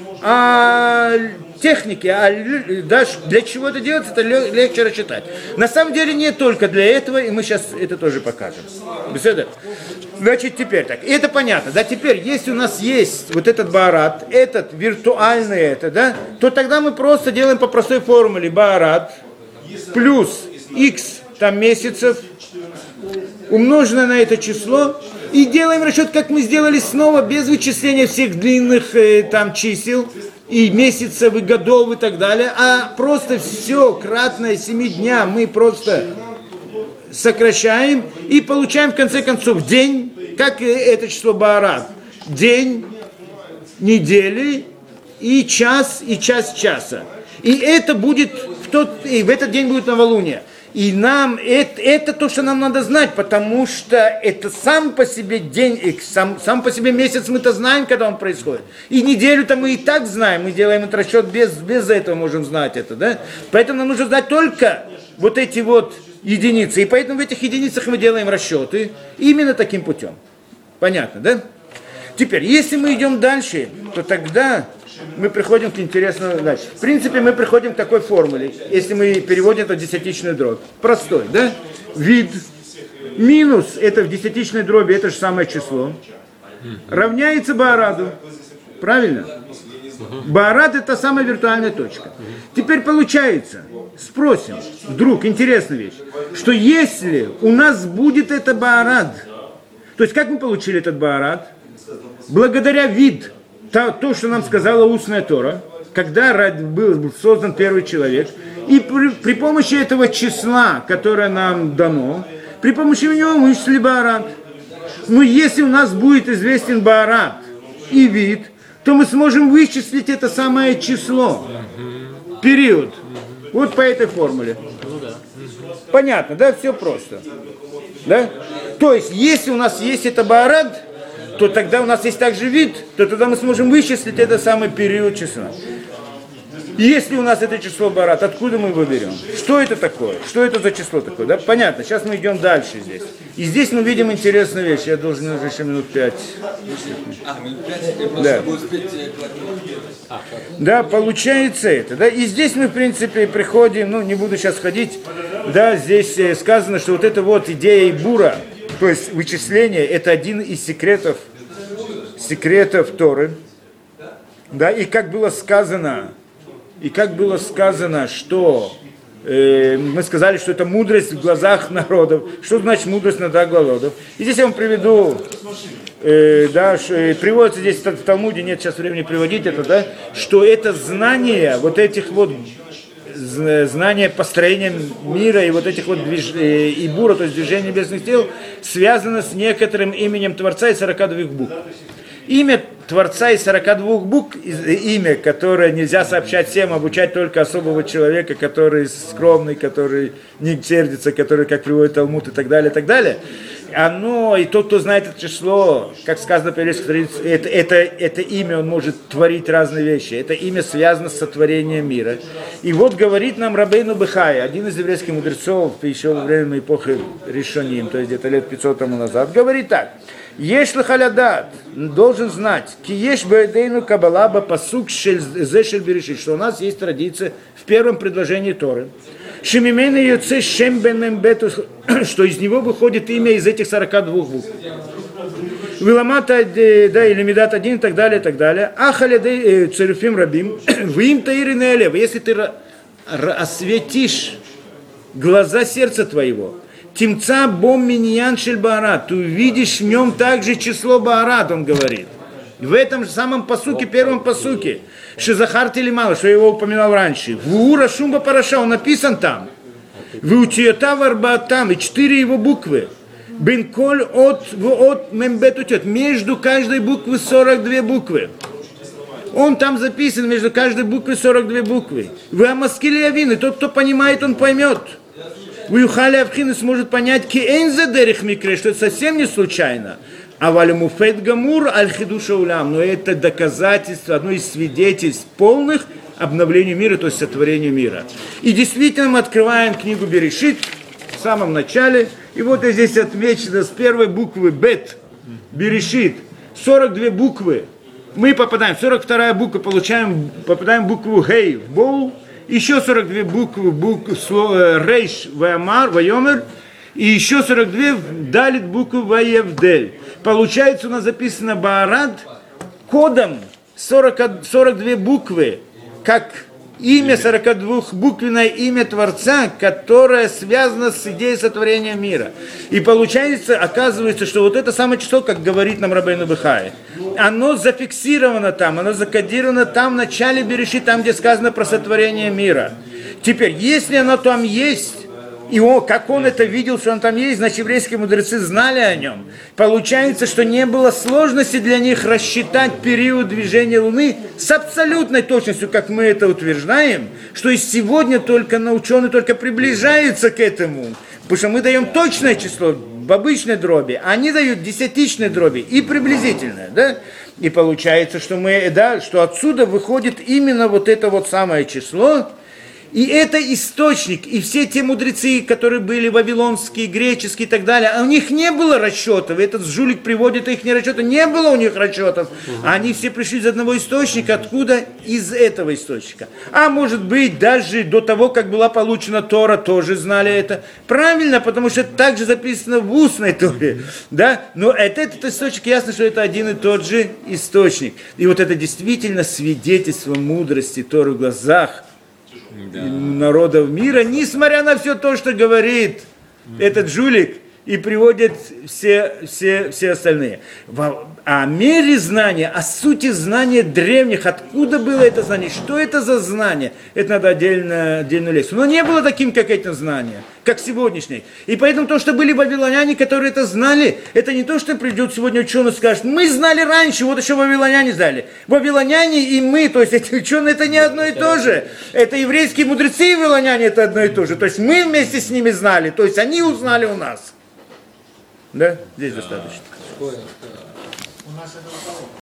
о технике, а да, для чего это делается, это легче рассчитать. На самом деле не только для этого, и мы сейчас это тоже покажем. Беседа? Значит, теперь так, это понятно, да, теперь, если у нас есть вот этот Баарат, этот виртуальный это, да, то тогда мы просто делаем по простой формуле Баарат плюс x там месяцев, умноженное на это число, и делаем расчет, как мы сделали снова, без вычисления всех длинных э, там чисел, и месяцев, и годов, и так далее, а просто все кратное семи дня мы просто сокращаем и получаем в конце концов день, как это число Баарат, день, недели, и час, и час часа. И это будет, в, тот, и в этот день будет новолуние. И нам это, это то, что нам надо знать, потому что это сам по себе день, сам, сам по себе месяц мы-то знаем, когда он происходит. И неделю-то мы и так знаем, мы делаем этот расчет без, без этого, можем знать это, да? Поэтому нам нужно знать только вот эти вот единицы. И поэтому в этих единицах мы делаем расчеты именно таким путем. Понятно, да? Теперь, если мы идем дальше, то тогда мы приходим к интересному, значит, в принципе, мы приходим к такой формуле, если мы переводим это в десятичную дробь. Простой, да? Вид минус, это в десятичной дроби, это же самое число, равняется Баараду. Правильно? Баарат это самая виртуальная точка. Теперь получается, спросим, вдруг интересная вещь, что если у нас будет это Баарат, то есть как мы получили этот Баарат? Благодаря вид, то, то что нам сказала устная Тора, когда был создан первый человек, и при, при помощи этого числа, которое нам дано, при помощи него мы вычислили Баарат. Но если у нас будет известен Баарат и вид, то мы сможем вычислить это самое число, период. Вот по этой формуле. Понятно, да? Все просто. Да? То есть, если у нас есть это Баарат, то тогда у нас есть также вид, то тогда мы сможем вычислить это самый период числа. Если у нас это число Баарат, откуда мы его берем? Что это такое? Что это за число такое? Да? Понятно, сейчас мы идем дальше здесь. И здесь мы видим интересную вещь. Я должен уже еще минут пять. А, минут пять? Да. Да, получается это. Да? И здесь мы, в принципе, приходим, ну, не буду сейчас ходить, да, здесь сказано, что вот эта вот идея Ибура, то есть вычисление, это один из секретов, секретов Торы. Да, и как было сказано, И как было сказано, что э, мы сказали, что это мудрость в глазах народов. Что значит мудрость на глазах народов? И здесь я вам приведу, э, да, ш, э, приводится здесь в Талмуде, нет сейчас времени приводить это, да, что это знание вот этих вот, знание построения мира и вот этих вот движ, э, ибура, то есть движения небесных тел, связано с некоторым именем Творца и сорока двух букв. Имя Творца из сорока двух букв, имя, которое нельзя сообщать всем, обучать только особого человека, который скромный, который не сердится, который, как приводит Талмуд и так далее, и так далее. Оно, и тот, кто знает это число, как сказано по еврейской традиции, это, это, это имя, он может творить разные вещи. Это имя связано с сотворением мира. И вот говорит нам Рабейну Бехай, один из еврейских мудрецов, еще во время эпохи Ришоним, то есть где-то лет пятьсот тому назад, говорит так. Еш лахалядат, должен знать, киеш бэйдейну кабалаба пасук зешель берешит, что у нас есть традиция в первом предложении Торы, шемимейна йоце шем бен бету, что из него выходит имя из этих сорока двух букв. Виламата, да, или медат один, и так далее, и так далее. Ахалядей церюфим рабим, вы им таирины алев, если ты осветишь глаза сердца твоего, Тимца бом миньян шель Баарат. Ты увидишь в нем также число Баарат, он говорит. В этом же самом пасуке, первом пасуке. Шизахарти или мало, что я его упоминал раньше. Вура шумба параша, он написан там. Виутиота варбаатам, и четыре его буквы. Бенколь от от мембет утет. Между каждой буквы сорок две буквы. Он там записан, между каждой буквой сорок две буквы. Вы амаскили явины, тот, кто понимает, он поймет. Вюхали Авхин сможет понять, что это совсем не случайно. А валямуфет гамур аль-хидуша улям, но это доказательство, одно из свидетельств полных обновления мира, то есть сотворения мира. И действительно мы открываем книгу Берешит в самом начале, и вот здесь отмечено с первой буквы Бет, Берешит, сорок две буквы. Мы попадаем, сорок вторая буква, получаем, попадаем в букву Гей в Боу, еще сорок две буквы, буквы Рейш, Ваямар, Вайомер, и еще сорок две далит буквы Ваевдель. Получается, у нас записано Баарат кодом сорок, сорок две буквы, как имя, сорокадвухбуквенное имя Творца, которое связано с идеей сотворения мира. И получается, оказывается, что вот это самое число, как говорит нам Рабейну Бехай, оно зафиксировано там, оно закодировано там в начале Берешит, там, где сказано про сотворение мира. Теперь, если оно там есть, и он, как он это видел, что он там есть, значит, еврейские мудрецы знали о нем. Получается, что не было сложности для них рассчитать период движения Луны с абсолютной точностью, как мы это утверждаем, что и сегодня только ученые только приближаются к этому. Потому что мы даем точное число в обычной дроби, а они дают десятичной дроби и приблизительное, да? И получается, что мы, да, что отсюда выходит именно вот это вот самое число. И это источник, и все те мудрецы, которые были вавилонские, греческие и так далее, а у них не было расчетов, этот жулик приводит их не расчеты, не было у них расчетов, они все пришли из одного источника, откуда? Из этого источника. А может быть, даже до того, как была получена Тора, тоже знали это. Правильно, потому что это также записано в устной Торе, да? Но это, этот источник, ясно, что это один и тот же источник. И вот это действительно свидетельство мудрости Торы в глазах да. народов мира, несмотря на все то, что говорит mm-hmm. этот жулик, и приводит все, все, все остальные. О мере знания, о сути знания древних, откуда было это знание, что это за знание, это надо отдельно, отдельную лекцию. Но не было таким, как это знание, как сегодняшнее. И поэтому то, что были вавилоняне, которые это знали, это не то, что придет сегодня ученый и скажет, мы знали раньше, вот еще вавилоняне знали. Вавилоняне и мы, то есть эти ученые, это не одно и то же. Это еврейские мудрецы и вавилоняне, это одно и то же. То есть мы вместе с ними знали, то есть они узнали у нас. Да? Здесь достаточно.